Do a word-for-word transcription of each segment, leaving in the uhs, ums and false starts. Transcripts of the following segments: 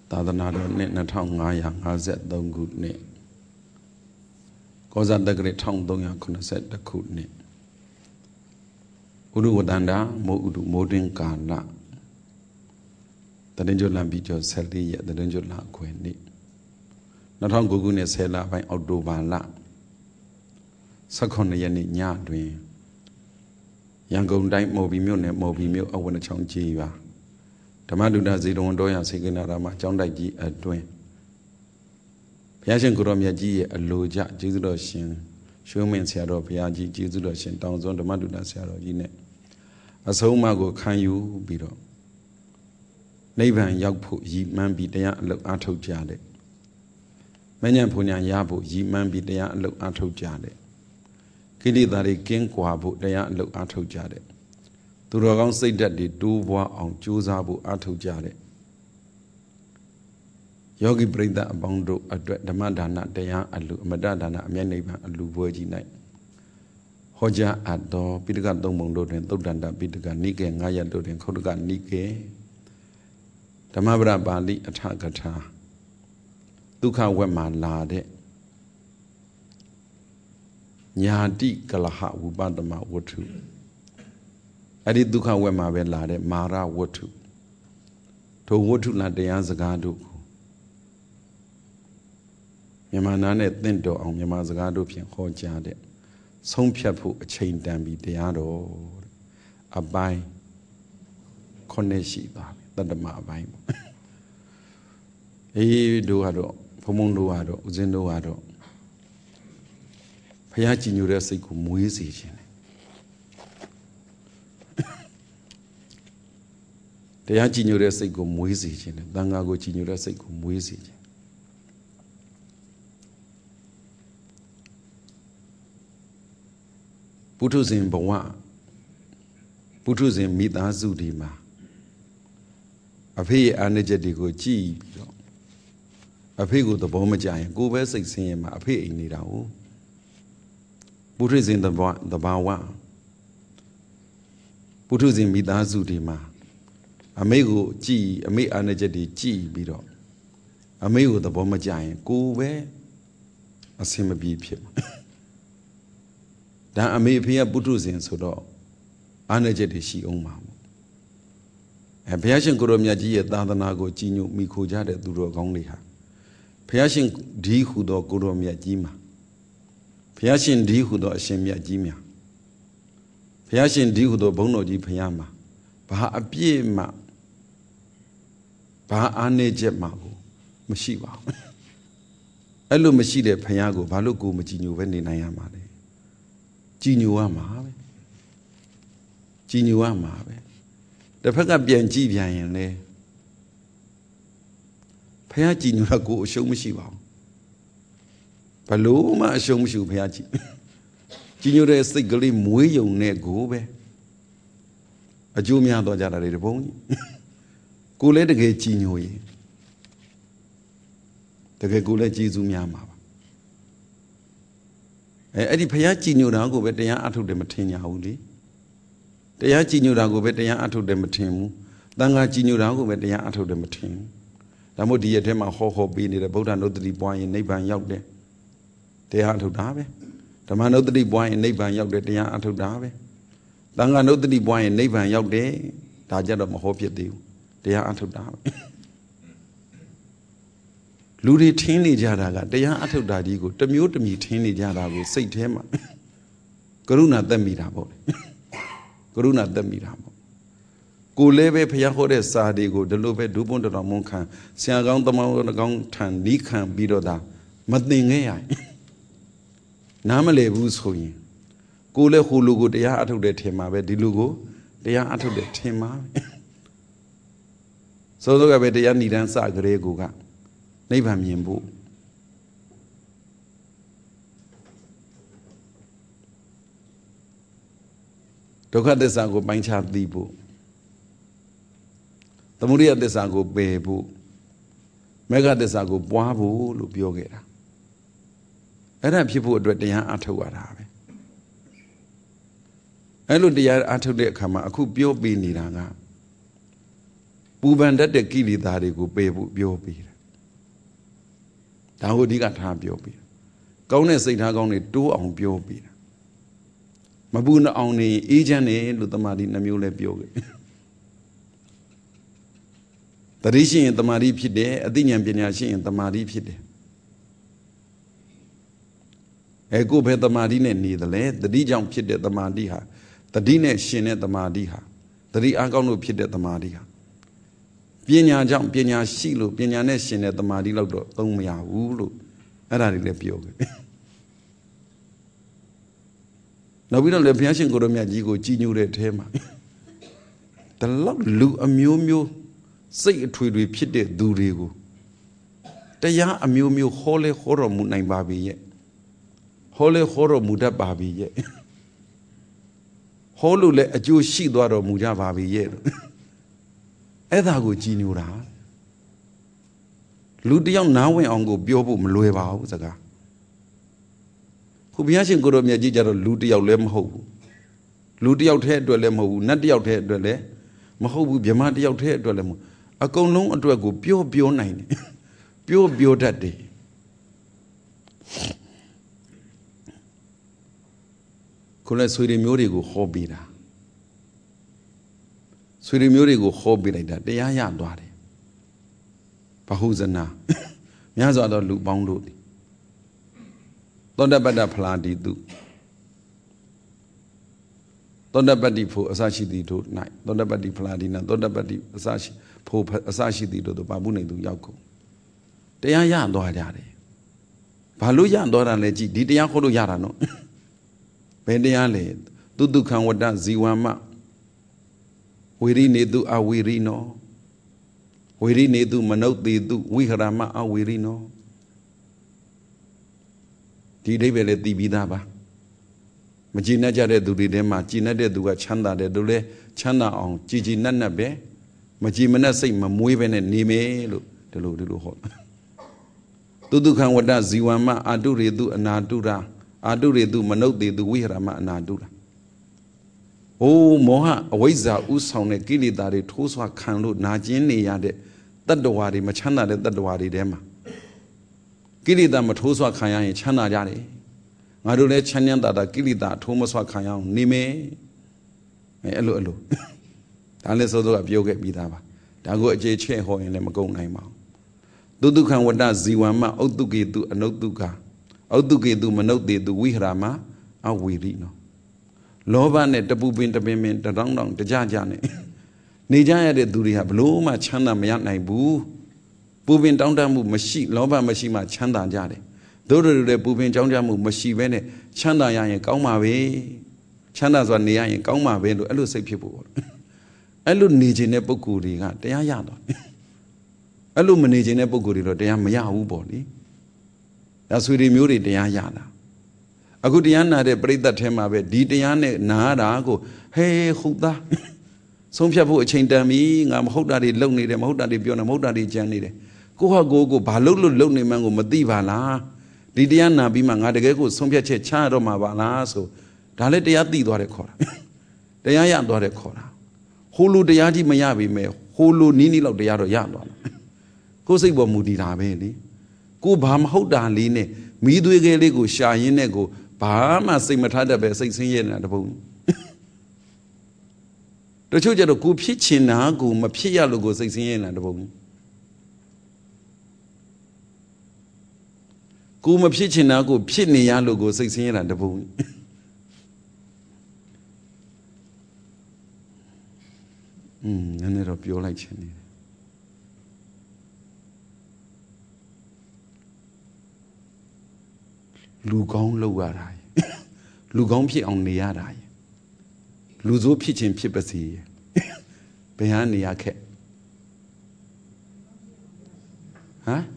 သာသနာတော်နှစ်နှစ်ထောင်ငါးရာငါးဆယ်သုံးခုနှစ်ကောဇာတက္ကရာတစ်ထောင်သုံးရာခုနှစ်ဆယ်တစ်ခုနှစ်ဥဒုဝတ္တန္တာမိုးဥဒုမိုးတွင်ကာလတရင်ကျွလံပြီးကျော်ဆယ်လေးရက်တရင်ကျွလအခွေနေ့နှစ်ထောင်ကိုခုနှစ်ဆယ်လပိုင်းအောက်တိုဘာလဆယ့်ခုနှစ်ရက်နေ့ညတွင်ရန်ကုန်တိုင်းမော်ဘီမြို့နယ်မော်ဘီမြို့အဝနချောင်းကြီးပါဓမ္မဒုဒဇေတဝန်တော်ရစေကနာရမအကြောင်းတိုက်ကြီးအတွင်းဘုရားရှင်ကိုရောမြတ်ကြီးရဲ့အလိုကြကျေးဇူးတော်ရှင်ရွှေမင်းဆရာတော်ဘုရားကြီးကျေးဇူးတော်ရှင်တောင်စွန်းဓမ္မဒုဒဆရာတော်ကြီးနဲ့အဆုံးအမကိုခံယူပြီးတော့နိဗ္ဗာန်ရောက်ဖို့ရည်မှန်းပြီးတရားအလုပ်အားထုတ်ကြတယ်မဉ္ဇဉ်ဘုံညာရဖို့ရည်မှန်းပြီးတရားအလုပ်အားထုတ်ကြတယ်ကိလေသာတွေကင်းကွာဖို့တရားအလုပ်အားထုတ်ကြတယ်သူတော်ကောင်းစိတ်ဓာတ်တွေတိုးပွားအောင်ကြိုးစားဖို့အားထုတ်ကြတယ်ယောဂီပရိသတ်အပေါင်းတို့အတွက်ဓမ္မဒါနတရားအလူအမတဒါနအမြတ်နိဗ္ဗာန်အလူပွဲကြီး၌ဟောကြားအပ်သောပိဋကသုံးပုံတို့တွင်သုတ်တန္တပိဋကနိကေငါးရပ်တို့တွင်ခုတ်တကနိကေဓမ္မပဒပါဠိအထကထာဒုက္ခဝက်မှာလာတဲ့ညာတိကလဟဝုပတမဝတ္ထုအဲ့ဒီဒုက္ခဝက်မှာပဲလာတဲ့မာရဝတ္ထုထိုဝတ္ထုလာတရားစကားတို့ကိုမြန်မာနာနဲ့သင့်တော်အောင်မြန်မာစကားတို့ဖြင့်ဟောကြားတဲ့ဆုံးဖြတ်ဖို့အချိန်တန်ပြီးတရားတော်အပိုင်းခုနှစ်ရှိသွားပြီတတ္တမအပိုင်းပေါ့အေးတို့ကတော့ဘုံဘုံတို့ကတော့ဦးဇင်းတို့ကတော့ဘုရားကြည်ညိုတဲ့စိတ်ကိုမွေးစေခြင်းတရားကြည်ညိုတဲ့စိတ်ကိုမွေးစေခြင်းနဲ့သံဃာကိုကြည်ညိုတဲ့စိတ်ကိုမွေးစေခြင်းပုထုဇဉ်ဘဝပုထုဇဉ်မိသားစုဒီမှာအဖေရဲ့အာဏာချက်တွေကိုကြည်ပြီးတော့အဖေကိုသဘောမကျရင်ကိုယ်ပဲစိတ်ဆင်းရဲမှာအဖေအိမ်နေတာဟုတ်ပုထုဇဉ်သဘောသဘာဝပုထုဇဉ်မိသားစုဒီမှာအမေကိုကြည်အမေအာဏာချက်တွေကြည်ပြီးတော့အမေကိုသဘောမကျရင်ကိုယ်ပဲအဆင်မပြေဖြစ်မှာဒါအမေအဖေကပုထုဇဉ်ဆိုတော့အာဏာချက်တွေရှိအောင်ပါအဲဘုရားရှင်ကိုရောမြတ်ကြီးရဲ့သာသနာကိုကြည်ညိုမိခိုကြတဲ့သူတော်ကောင်းတွေဟာဘုရားရှင်ဒီဟူသောကိုရောမြတ်ကြီးမှာဘုရားရှင်ဒီဟူသောအရှင်မြတ်ကြီးများဘုရားရှင်ဒီဟူသောဘုန်းတော်ကြီးဘုရားမှာဘာအပြည့်မှဘာအာဏာချက်မှကိုမရှိပါဘူးအဲ့လိုမရှိတဲ့ဘုရားကိုဘာလို့ကိုမကြည်ညိုပဲနေနိုင်ရမှာလဲကြည်ညိုရမှာပဲကြည်ညိုရမှာပဲတစ်ဖက်ကပြန်ကြည့်ပြန်ရင်လေဘုရားကြည်ညိုတာကိုအရှုံးမရှိပါဘူးဘလို့မှအရှုံးမရှိဘူးဘုရားကြည်ကြည်ညိုတဲ့စိတ်ကလေးမွေးယုံနဲ့ကိုပဲအကျိုးများတော့ကြတာတွေတပုံးကြီးကိုလည်းတကယ်ကြည်ညိုရင်တကယ်ကိုလည်းကျေးဇူးများမှာပါအဲအဲ့ဒီဘုရားကြည်ညိုတာကိုပဲတရားအထုတ်တယ်မထင်ကြဘူးလေတရားကြည်ညိုတာကိုပဲတရားအထုတ်တယ်မထင်ဘူးသံဃာကြည်ညိုတာကိုပဲတရားအထုတ်တယ်မထင်ဘူးဒါမို့ဒီရက်ထဲမှာဟောဟောပေးနေတဲ့ဗုဒ္ဓနုတ္တိပွားရင်နိဗ္ဗာန်ရောက်တယ်တရားအထုတ်တာပဲဓမ္မနုတ္တိပွားရင်နိဗ္ဗာန်ရောက်တယ်တရားအထုတ်တာပဲသံဃာနုတ္တိပွားရင်နိဗ္ဗာန်ရောက်တယ်ဒါကြတော့မဟောဖြစ်သေးဘူးတရားအထုတ်တာပဲလူတွေထင်းနေကြတာကတရားအထုတ်တာကြီးကိုတမျိုးတမီထင်းနေကြတာကိုစိတ်ထဲမှာကရုဏာသက်မိတာပေါ့ကရုဏာသက်မိတာပေါ့ကိုလည်းပဲဘုရားဟောတဲ့စာတွေကိုဒီလိုပဲဒုပွန်းတော်မွန်ခံဆရာကောင်းတမောင်းကောင်းထန်နီးခံပြီးတော့ဒါမသိငဲရနားမလည်ဘူးဆိုရင်ကိုလည်းဟိုလူကိုတရားအထုတ်တဲ့ထင်မှာပဲဒီလူကိုတရားအထုတ်တဲ့ထင်မှာပဲဆိုတော့ကပဲတရားဏိဒန်းစကြတဲ့ကိုကနိဗ္ဗာန်မြင်ဖို့ဒုက္ခသစ္စာကိုပိုင်းခြားသိဖို့သမုဒယသစ္စာကိုပယ်ဖို့မေဃသစ္စာကိုပွားဖို့လို့ပြောခဲ့တာအဲ့ဒါဖြစ်ဖို့အတွက်တရားအထုတ်ရတာပဲအဲ့လိုတရားအထုတ်တဲ့အခါမှာအခုပြောပြနေတာကပပူပန်တတ်တဲ့ကိလေသာတွေကိုပယ်ဖို့ပြောပြီးတယ်ဒါကိုအဓိကထားပြောပြီးကောင်းတဲ့စိတ်ထားကောင်းတွေတိုးအောင်ပြောပြီးတယ်မပူနအောင်နေအေးချမ်းနေလို့တမာတိနှမျိုးလဲပြောခဲ့တတိရှိရင်တမာတိဖြစ်တယ်အသိဉာဏ်ပညာရှိရင်တမာတိဖြစ်တယ်အဲကိုဘယ်တမာတိနဲ့နေတယ်လဲတတိကြောင့်ဖြစ်တဲ့တမာတိဟာတတိနဲ့ရှင်တဲ့တမာတိဟာတတိအားကောင်းလို့ဖြစ်တဲ့တမာတိဟာပညာကြောင့်ပညာရှိလို့ပညာနဲ့ရှင်တဲ့တမာတိလောက်တော့သုံးမရဘူးလို့အဲ့ဒါတွေလည်းပြောခဲ့နောက်ပြီးတော့လည်းဘုရားရှင်ကိုရမြတ်ကြီးကိုကြည်ညိုတဲ့အထဲမှာတလောက်လူအမျိုးမျိုးစိတ်အထွေထွေဖြစ်တဲ့သူတွေကိုတရားအမျိုးမျိုးဟောလဲဟောတော်မူနိုင်ပါပြီရဲ့ဟောလဲဟောတော်မူတတ်ပါပြီရဲ့ဟောလို့လည်းအကျိုးရှိသွားတော်မူကြပါပြီရဲ့အဲ့ဒါကိုကြည်ညိုတာလူတယောက်နားဝင်အောင်ကိုပြောဖို့မလွယ်ပါဘူးစကားခုဘုရားရှင်ကိုရမြတ်ကြီးကြတော့လူတယောက်လည်းမဟုတ်ဘူးလူတယောက်တည်းအတွက်လည်းမဟုတ်ဘူးနတ်တယောက်တည်းအတွက်လည်းမဟုတ်ဘူးဗြဟ္မာတယောက်တည်းအတွက်လည်းမဟုတ်အကုန်လုံးအတွက်ကိုပြောပြောနိုင်တယ်ပြောပြောတတ်တယ်ခုလည်းဆွေတွေမျိုးတွေကိုဟောပေးတာဆွေတွေမျိုးတွေကိုဟောပေးလိုက်တာတရားရသွားတယ်ဘဟုဇနာများစွာသောလူပေါင်းတို့သောတပတ္တဖလာတိတုသောတပတ္တိဖို့အစရှိသည်တို့၌သောတပတ္တိဖလာတိနာသောတပတ္တိအစရှိဖို့အစရှိသည်တို့ပါပုနေသူရောက်ကုန်တရားရသွားကြတယ်ဘာလို့ရသွားတာလဲကြည့်ဒီတရားခေါ်လို့ရတာနော်ဘယ်တရားလဲသူတုခံဝတ္တဇီဝမဝေရိနေတုအဝေရိနောဝေရိနေတုမနုဿေတုဝိဟရမအဝေရိနောဒီအိဗယ်လည်းသိပြီးသားပါမကြည်နပ်ကြတဲ့သူတွေထဲမှာကြည်နပ်တဲ့သူကချမ်းသာတယ်တို့လည်းချမ်းသာအောင်ကြည်ကြည်နပ်နပ်ပဲမကြည်မနပ်စိတ်မမွေးပဲနဲ့နေမယ်လို့ဒီလိုဒီလိုဟောသူတုခံဝတ္တဇီဝမအာတုရေတုအနာတုရာအာတုရေတုမနုဿေတုဝိဟရမအနာတုရာအိုးမောဟအဝိဇ္ဇာဥဆောင်တဲ့ကိလေသာတွေထိုးဆွခံလို့နာကျင်နေရတဲ့တတ္တဝါတွေမချမ်းသာတဲ့တတ္တဝါတွေထဲမှာကိလေသာမထိုးဆွခံရရင်ချမ်းသာကြတယ်ငါတို့လည်းချမ်းချမ်းသာသာကိလေသာထိုးမဆွခံရအောင်နေမယ်အဲအဲ့လိုအဲ့လိုဒါလည်းစောစောကပြောခဲ့ပြီးသားပါဒါကိုအခြေချဲ့ဟောရင်လည်းမကုန်နိုင်ပါဘူးသုတုခံဝတ္တဇီဝမဥတ္တုကေတုအနုတ္တုကဥတ္တုကေတုမနုဿေတုဝိဟရမအဝေရိနောလောဘနဲ့တပူပင်တပင်ပင်တတောင်းတောင်းတကြကြနဲ့နေကြရတဲ့သူတွေဟာဘလို့မှချမ်းသာမရနိုင်ဘူးပူပင်တောင်းတမှုမရှိလောဘမရှိမှချမ်းသာကြတယ်တို့တို့တွေပူပင်ကြောင်းကြမှုမရှိဘဲနဲ့ချမ်းသာရရင်ကောင်းပါပဲချမ်းသာစွာနေရရင်ကောင်းပါပဲလို့အဲ့လိုစိတ်ဖြစ်ဖို့အဲ့လိုနေခြင်းတဲ့ပုဂ္ဂိုလ်တွေကတရားရတော့အဲ့လိုမနေခြင်းတဲ့ပုဂ္ဂိုလ်တွေတော့တရားမရဘူးပေါ့လေဒါဆွေတွေမျိုးတွေတရားရတာအခုတရားနာတဲ့ပရိသတ်ထဲမှာပဲဒီတရားနဲ့နာတာကိုဟဲဟုတ်သားဆုံးဖြတ်ဖို့အချိန်တန်ပြီငါမဟုတ်တာတွေလုံနေတယ်မဟုတ်တာတွေပြောနေမဟုတ်တာတွေကြံနေတယ်ကိုဟာကိုကိုဘာလို့လို့လုံနေမှန်းကိုမသိပါလားဒီတရားနာပြီးမှငါတကယ်ကိုဆုံးဖြတ်ချက်ချရတော့မှာပါလားဆိုဒါလည်းတရားသိသွားတယ်ခေါ်တာတရားရသွားတယ်ခေါ်တာဟိုလိုတရားကြီးမရပြီမဲ့ဟိုလိုနီးနီးလောက်တရားတော့ရသွားတယ်ကိုယ်စိတ်ပေါ်မူတည်တာပဲလေကိုဘာမဟုတ်တာလေးနဲ့မီးသွေးကလေးကိုရှာရင်းနဲ့ကိုဘာမှစိတ်မထားတတ်ပဲစိတ်ဆင်းရဲနေတာတပုံတချို့ကျတော့ကိုဖြစ်ချင်တာကိုမဖြစ်ရလို့ကိုစိတ်ဆင်းရဲနေတာတပုံကိုမဖြစ်ချင်တာကိုဖြစ်နေရလို့ကိုစိတ်ဆင်းရဲတာတပုံอืมနည်းနည်းတော့ပြောလိုက်ချင်နေတယ်လူကောင်းလောက်ရတာလူကောင်းဖြစ်အောင်နေရတာလူဆိုးဖြစ်ခြင်းဖြစ်ပါစေဘယ်ဟာနေရခဲ့ဟမ်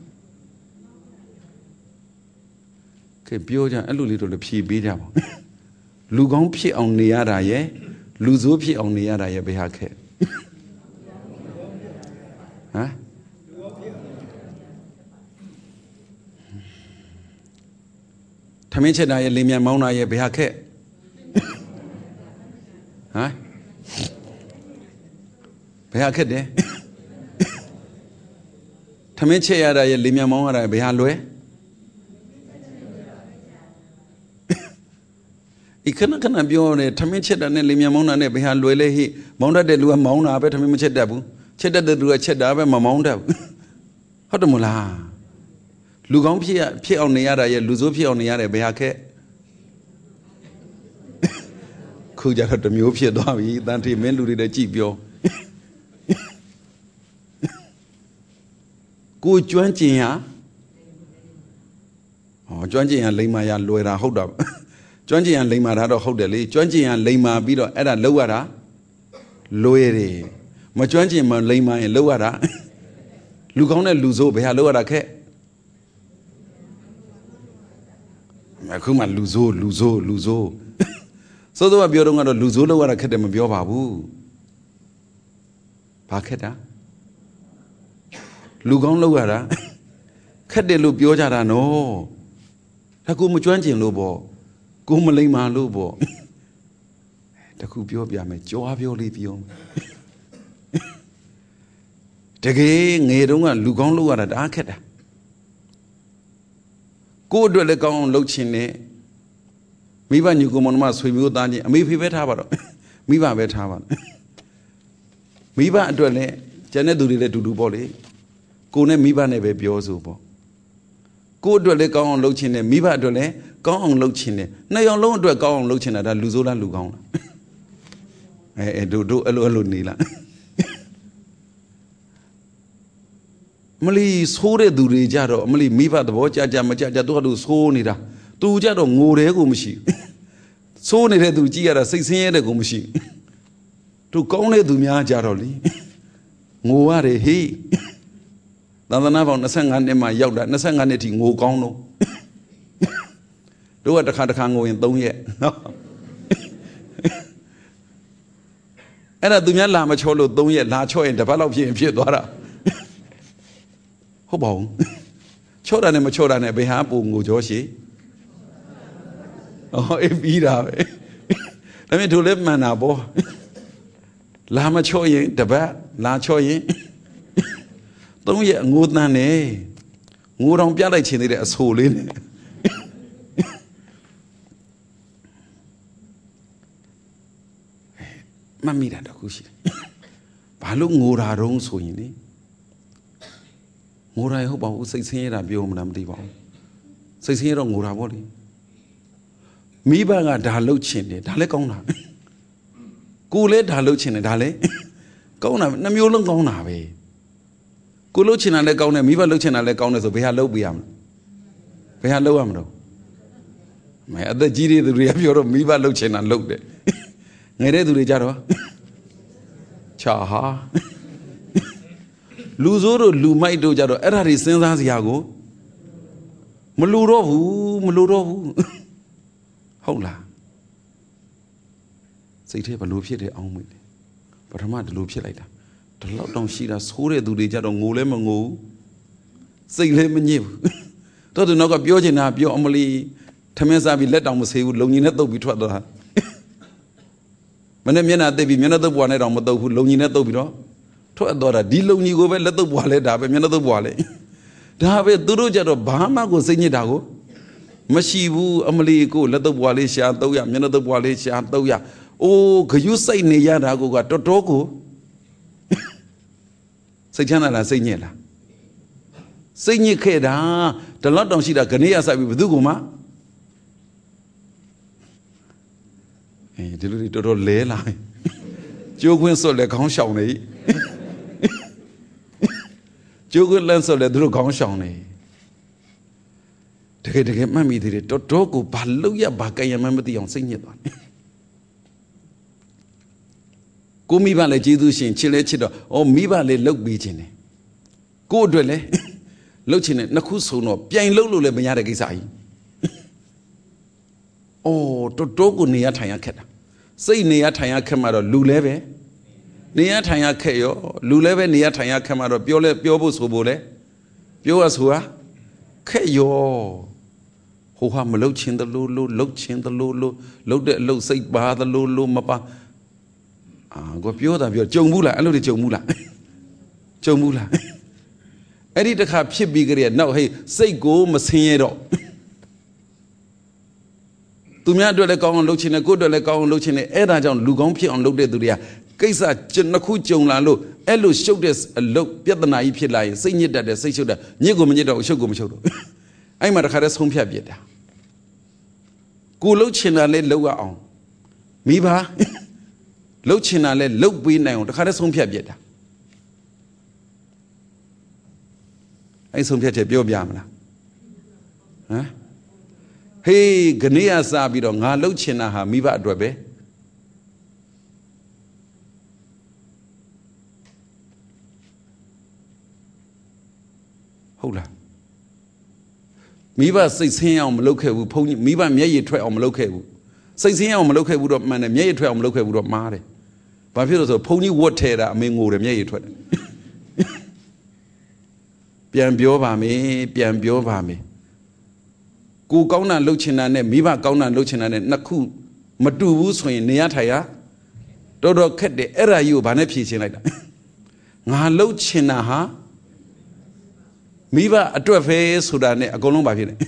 ကဲပြောကြအဲ့လိုလေးတော့လည်းဖြေပေးကြပါလူကောင်းဖြစ်အောင်နေရတာရဲ့လူဆိုးဖြစ်အောင်နေရတာရဲ့ဘယ်ဟာခဲ့ဟမ်ထမင်းချက်တာရဲ့လေမြန်မောင်းတာရဲ့ဘယ်ဟာခက်ဟမ်ဘယ်ဟာခက်တယ် Tame che yada ye limya mongara behalwe. Ikana kana bione tame che da ne limya mona ne behalwe lehi monda de lua mona abe tame che dabu che da de lua che da abe mamonda. How do mula? Lugong pia pia on the yada ye luzo pia on the yada behake. Kuja had the myopia dovi than to melu the cheap yo. Good jointing ya. Oh, jointing and lima ya loera hold up. Jointing and lima had a hold the jointing and lima bido at a lower loere. My jointing my lima and lower. Look on a luzo beha lower ke. Makuma luzo, luzo, luzo. So though a building on a luzo lower academy of your babu. Paketa. Lugon lower. Kade lu biojara no. Taku muchuanjin lobo. Gumalima lobo. Taku biobia me joavio livio. Take Nedunga Lugon lower at Akeda. Go to the gong lochine. Miva you go on my swim dani, maybe better. Miva better. Miva dwelle, Janet do the to do body. Go ne miva neve biozubo. Go to the gong lochine, miva dwelle, gong lochine. No, you're alone to a gong lochine at Luzula Lugon. I do do a little nila. Mali sore duri jaro, mali miva the watch, Jamaja do so nida. Tu jaro ngore gumshi. So ne do jara six years gumshi. To cone do mia jaroli. Nguare he. Nanava Nasangan in my yoga, Nasanganeti ngo gono. Do what the Katakango in don't yet. And I do not lama cholo don't yet lacho and develop here in Piedora. Hobo Choda and Machoda and Behabu Mujoshi. Oh, if eat out. Let me do live man abo. Lama choye, the bat, la choye. Don't yet good nane. Mood on Pialachin as holy. Mamma da Kushi. Palu Mura Rong Swini. Mura, I hope I will say, Biom Namdivo. Says here on Mura body. Miba Dalochin, Dalekona. Gule Dalochin, Dale. Gona, Namulon Gona way. Gulochin and Legona, Miva Luchin and Legona, so we have low biam. We have low amro. My other G the reappear of Miva Luchin and looked it. Nere do the Jaro Chaha Luzoro, Lumai do Jaro, Erari Senzas Yago Maluro, Maluro Hola. Say, take a loop here on with. But I'm not the loop here later. The lockdown sheet as Hore do the Jaro Molemango. Say, let me you. Don't know a Biogena, Bio Omali, Tamesa be let down was he would long in it though between the When Mena they be another one at Amado who long in it though below. To a daughter, Dilo you go let the wallet up and another wallet. Dave Duro Jaro Bahama go sing it out. Mashivu Amalico, let the wallet shantoya, another wallet shantoya. Oh, could you say Neyana go got Totoko? Say Janala, say Nela. Say Nikeda, the London Shida Ganea Sabi with Duguma. Eh, the little Lela. Joe Winsor le Conshawny. Joe Winsor le Drew Conshawny. Take it to get mammy did it. Totoko, Paluya Baka, remember the young senior. Go me valley Jesus in Chile Chido, or me valley look beaching. Go dwelle, looking at Nakuso no, Pian Lulu le Bayagizai. Oh, Totoko near Tayaketa. Say near Tayakama Luleve. Near Tayakeo, Luleve near Tayakama, Piole, Piobus Hobole. Pioas hua? Kayo. Ho ham lochin the lulu, lochin the lulu, load the low say bar the lulu mapa. Ah, go pure of your Jomula, I know the Jomula. Jomula. Eddie the cap ship bigger now, hey, say go, Massinero. To me, I do like on looking a good like on looking at Edda John Lugon on looked at the Kaisa Chenaku Lalo, Elo showed us a look, Pietana Ipilai, saying it that the say should Nigo Minito, Shogum Show. I'm at a Harris home Piabita. Go Lochina let lower on. Miba Lochina let look we now, the Harris home Piabita. I some Piet Biobiamla. Huh? Hey, Gania Sabido, Lochina, Miba Drobe. Hold on. Miba says here on local pony, Miba may try on local. Says here on local wood of man and may try on local wood of Mare. But if a pony water that may move a may try. Pian Biovami, Pian Biovami. Go Gauna Lochina, Miba Gauna Lochina, Naku, Madu, swing Niataya. Dodo cat the era you banepi like that. Nah Lochina, ha? Miba a two face Sudan, a golong by it.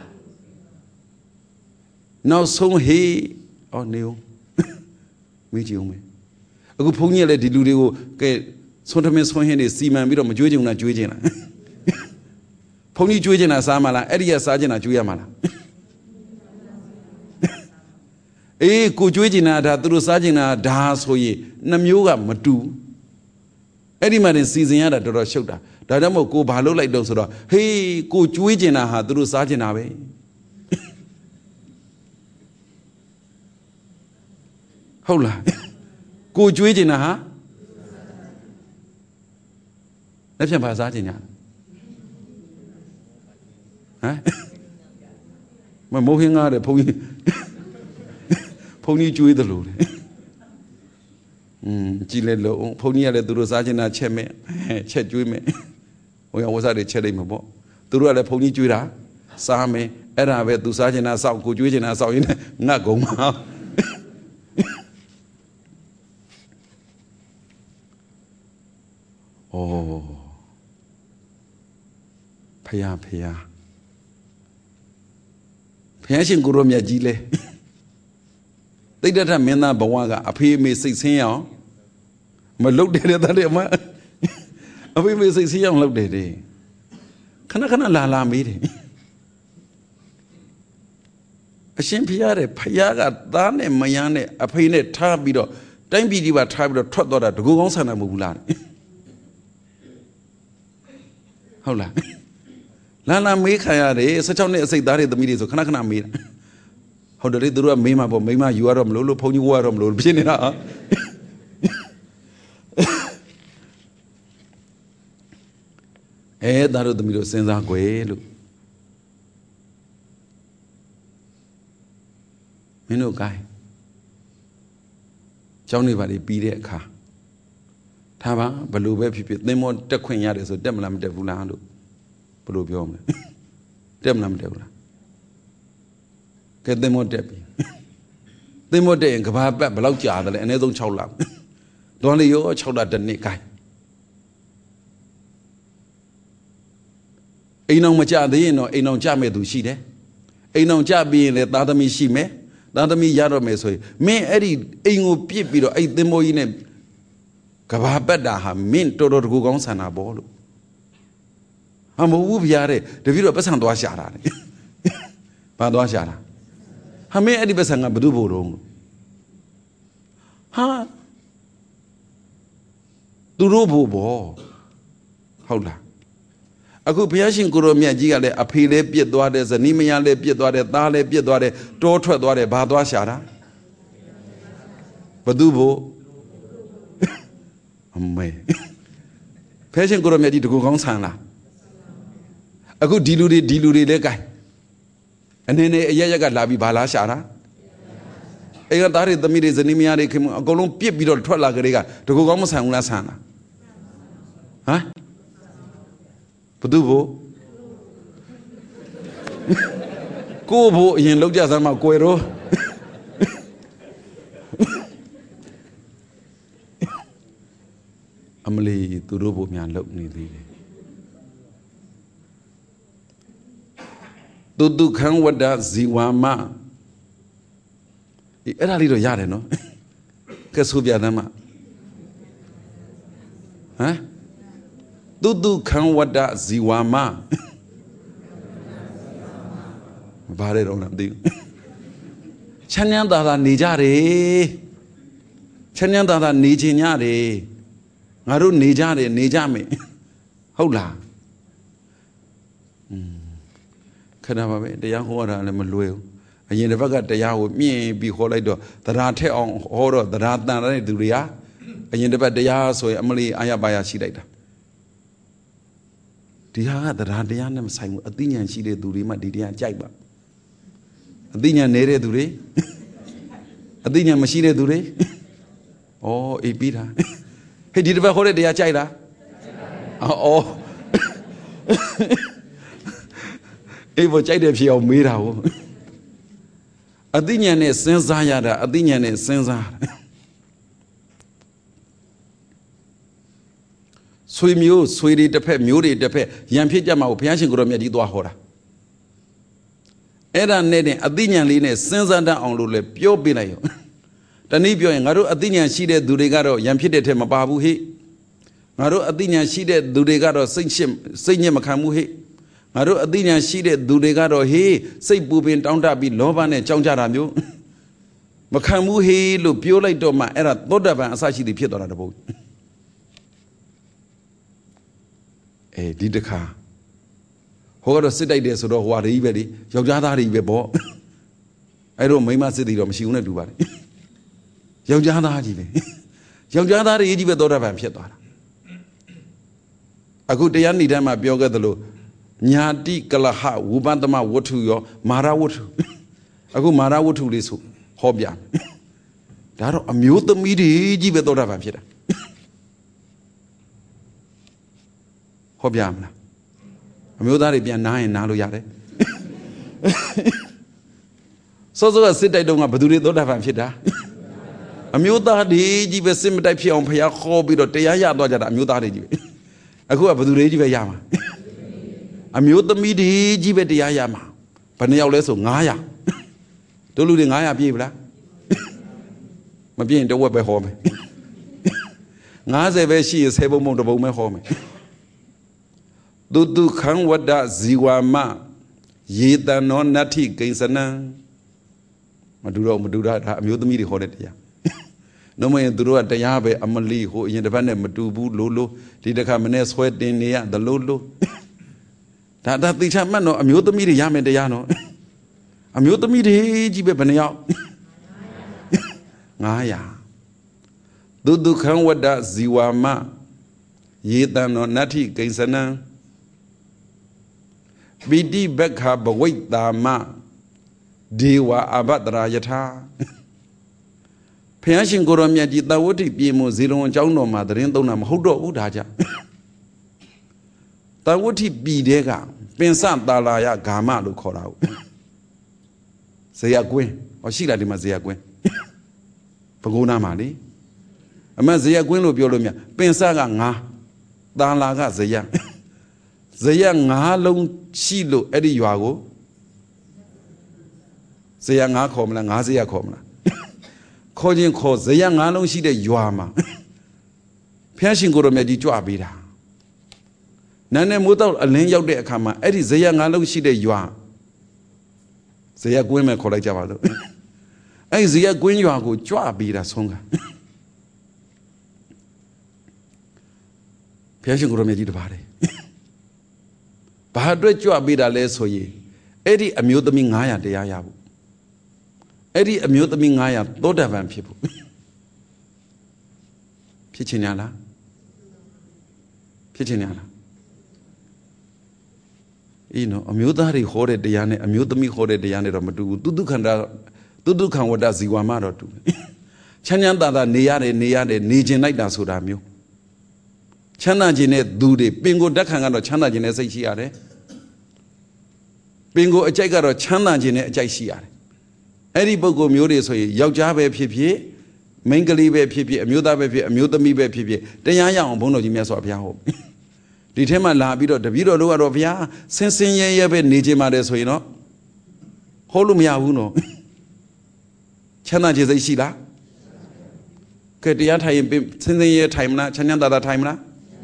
Now, so he or new meet you. A good pony let the Ludio get sometimes when he see man, we don't judge on a Juliana. Pony Juliana Samala, Edia Sergeant Juliamala. Eh, could Juliana that through Sergeant Das for ye, Namuga Matu. Eddie man is seizing at the shoulder. Dadamo go balo like those. Hey, go Juijina had through Sergeant away. Hola. Go Juijina, ha? Let's have a Sergeant. Huh? My moving out a pony. Pony Juy the Lord. Gilelo, pony at the Rosagina Cheme, Chet Juime. We was at a cherry mabo. The Rua pony Juda, Same, Era, where to Sagina South, good Juina saw in Nago. Oh, Paya Paya. Passion Gurumia Gile. They did a mena bawaga, appear me six here. My look at that. A we may say, young look at it. Canacana la la meeting. A shimpiare, Payaga, Dane, Mayane, a painted tabido, time be diva tabido, trot daughter to go on Sana Mulan. Hola. Lana make I such a say that is the media, so Canacana meet. How did they do a mema, but Mema, you are a lolo, pony war of Lord Pinina. Eh, that of the middle sends out Guelu. Mino guy. Johnny Valley beat a car. Tava, Baloo, people, they want the queen yard as a demlam devulando. Baloo Biom. Demlam devula. Get them more deppy. They more day and Kabab, Balauja, and they don't chow lap. Don't you chow that the neck guy. Ain't no much other, you know, ain't no jammy do she there. Ain't no jabby in the Dadami she me, Dadami Yaro me so. Me Eddie, ain't no people, eight the more in him. Kababada, ha, mean to go on Sana Bolo. I'm a woobiare, the video person do a shara. Padoashara. How many Eddie Besanga Badubo wrong? Ha? Durubo. Hold on. A good Piashin Gurumia Gigale, a Pile, Piedwades, a Nimiale, Piedwade, Dale, Piedwade, Torture, Dwade, Badoashara. Badubo. May. Passion Gurumia to go on Sana. A good deluded, deluded guy. And then a Yaga Labi Balashara. I got that the media is an Nimiade came a golden pip bidol Twalagarega to go almost on Lasana. Huh? Padubo Kubo in Lojazama Quero Amelie Turubo Mian look neatly. tu tu khang wada ziwama era li do yare no ke so pya than ma ha tu tu khang wada ziwama ba re dong la mti chan nyan da da ne ja de chan nyan da da ne chin nya de nga ro ne ja de ne ja meဟုတ်လားခဏပါပဲတရားဟောတာလည်းမလွယ်ဘူးအရင်တစ်ဘက်ကတရားကိုမြင်ပြီးဟောလိုက်တော့တရားထက်အောင်ဟောတော့တရားတန်တဲ့သူတွေဟာအရင်တစ်ဘက်တရားဆိုရင်အမလီအာရပါရရှိလိုက်တာဒီဟာကတရားတရားနဲ့မဆိုင်ဘူးအသိဉာဏ်ရှိတဲ့သူတွေမှဒီတရားကြိုက်ပါအသိဉာဏ်နေတဲ့သူတွေအသိဉာဏ်မရှိတဲ့သူတွေဩအေးပြီးတာဟဲ့ဒီတစ်ဘက်ဟောတဲ့တရားကြိုက်လားဩအေးဘောကြိုက်တယ်ဖြစ်အောင်မေးတာဟုတ်အသိဉာဏ်နဲ့စဉ်းစားရတာအသိဉာဏ်နဲ့စဉ်းစားဆွေမျိုးဆွေတွေတစ်ဖက်မျိုးတွေတစ်ဖက်ရံဖြစ်ကြမှာကိုဘုရားရှင်ကိုရောမြတ်ကြီးသွားဟောတာအဲ့ဒါနဲ့အသိဉာဏ်လေးနဲ့စဉ်းစားတတ်အောင်လို့လဲပြောပြလိုက်ရောတနည်းပြောရင်ငါတို့အသိဉာဏ်ရှိတဲ့သူတွေကတော့ရံဖြစ်တဲ့ထဲမပါဘူးဟိငါတို့အသိဉာဏ်ရှိတဲ့သူတွေကတော့စိတ်ရှင်းစိတ်ညစ်မခံဘူးဟိငါတို့အသိဉာဏ်ရှိတဲ့သူတွေကတော့ဟေးစိတ်ပူပင်တောင်းတပြီးလောဘနဲ့ကြောင်းကြတာမျိုးမခံဘူးဟေးလို့ပြောလိုက်တော့မှအဲ့ဒါသောတပန်အစရှိသည်ဖြစ်သွားတာတပုတ်အဲဒီတခါဟိုကတော့စစ်တိုက်တယ်ဆိုတော့ဟိုဟာတွေကြီးပဲလေယောက်ျားသားတွေကြီးပဲပေါ့အဲ့တော့မိန်းမစစ်သည်တော့မရှိဘူးနဲ့တူပါတယ်ယောက်ျားသားကြီးပဲယောက်ျားသားတွေကြီးပဲသောတပန်ဖြစ်သွားတာအခုတရားဏိဒန်းမှာပြောခဲ့သလိုညာတိကလဟဝုပန္တမဝတ္ထုရောမာရဝတ္ထုအခုမာရဝတ္ထုလေးဆိုဟောပြဒါတော့အမျိုးသမီးတွေကြီးပဲသောတာပန်ဖြစ်တာဟောပြမလားအမျိုးသားတွေပြန်နားရင်နားလို့ရတယ်စောစောကစစ်တိုက်တော့ကဘယ်သူတွေသောတာပန်ဖြစ်တာအမျိုးသားတွေကြီးပဲစစ်မတိုက်ဖြစ်အောင်ဖျားခေါ်ပြီးတော့တရားရသွားကြတာအမျိုးသားတွေကြီးပဲအခုကဘယ်သူတွေကြီးပဲရမှာအမျိုးသမီးတွေကြီးပဲတရားရမှာဘယ်နှယောက်လဲဆိုငါးရာတို့လူတွေငါးရာပြည့်ပလားမပြည့်ရင်တဝက်ပဲဟောမယ်ငါးဆယ်ပဲရှိရင်ဆယ်ပုံပုံတစ်ပုံပဲဟောမယ်သူတုခံဝဒဇီဝမယေတနောနတ္ထိကိဉ္စနံမတူတော့မတူတာဒါအမျိုးသမီးတွေဟောတဲ့တရားနှမရင်သူတို့ကတရားပဲအမလီဟိုအရင်တစ်ပတ်နဲ့မတူဘူးလို့လို့ဒီတစ်ခါမနေ့ဆွဲတင်နေရသလို့လို့ဒါဒါသိချမှတ်တော့အမျိုးသမီးတွေရမယ်တရားနော်အမျိုးသမီးတွေကြီးပဲဘယ်နှယောက်ငါးရာသူဒုက္ခံဝဒဇီဝမယေတံနောနတ္ထိကိဉ္စနံပိတိဘက္ခဘဝိတ္တာမဒေဝအဘတရာယထာဘုရားရှင်ကိုရောမြတ်ကြီးသဝတ္ထိပြေမွန်ဇေလုံအကြောင်းတော်မှာသတင်းသုံးတာမဟုတ်တော့ဘူးဒါကြောင့်သဝတ္ထိပြည်တဲ့ကပင်စတာလာယဂါမလို့ခေါ်တာဟုတ်ဇေယကွင်းဟောရှိလားဒီမှာဇေယကွင်းဘဂုနာမှာလေအမှန်ဇေယကွင်းလို့ပြောလို့မြပင်စကငါတာလာကဇေယဇေယငါးလုံးရှိလို့အဲ့ဒီရွာကိုဇေယငါးခေါ်မလားငါးဇေယခေါ်မလားခေါ်ခြင်းခေါ်ဇေယငါးလုံးရှိတဲ့ရွာမှာဘုရားရှင်ကိုရောမြတ်ကြီးကြွပေးတာနာနဲ့မိုးတော့အလင်းရောက်တဲ့အခါမှာအဲ့ဒီဇေယငါးလုံးရှိတဲ့ရွာဇေယကွင်းမဲ့ခေါ်လိုက်ကြပါလို့အဲ့ဒီဇေယကွင်းရွာကိုကြွပေးတာဆုံးကဘုရားရှင်ကိုရောမြတ်ကြီးတပါးတယ်ဘာအတွက်ကြွပေးတာလဲဆိုရင်အဲ့ဒီအမျိုးသမီးငါးရာတရားရဖို့အဲ့ဒီအမျိုးသမီးငါးရာသောတာပန်ဖြစ်ဖို့ဖြစ်ချင်ရလားဖြစ်ချင်ရလားအေးနော်အမျိုးသားတွေဟောတဲ့တရားနဲ့အမျိုးသမီးဟောတဲ့တရားနဲ့တော့မတူဘူးသူတုခန္ဓာသူတုခံဝတ္တဇီဝမတော့တူတယ်ချမ်းချမ်းသာသာနေရတယ်နေရတယ်နေကျင်လိုက်တာဆိုတာမျိုးချမ်းသာခြင်းနဲ့သူတွေပင်ကိုတက်ခံကတော့ချမ်းသာခြင်းနဲ့စိတ်ရှိရတယ်ပင်ကိုအကြိုက်ကတော့ချမ်းသာခြင်းနဲ့အကြိုက်ရှိရတယ်အဲ့ဒီပုဂ္ဂိုလ်မျိုးတွေဆိုရင်ယောက်ျားပဲဖြစ်ဖြစ်မိန်းကလေးပဲဖြစ်ဖြစ်အမျိုးသားပဲဖြစ်အမျိုးသမီးပဲဖြစ်ဖြစ်တရားရအောင်ဘုန်းတော်ကြီးမြတ်စွာဘုရားဟောဒီထဲမှာလာပြီးတော့တပည့်တော်တို့ကတော့ဘုရားဆင်းဆင်းရဲရဲပဲနေကြမှာတယ်ဆိုရင်တော့ Holumia uno. Chana Jezishila. Ketia time, sending year time na, Chananda time na.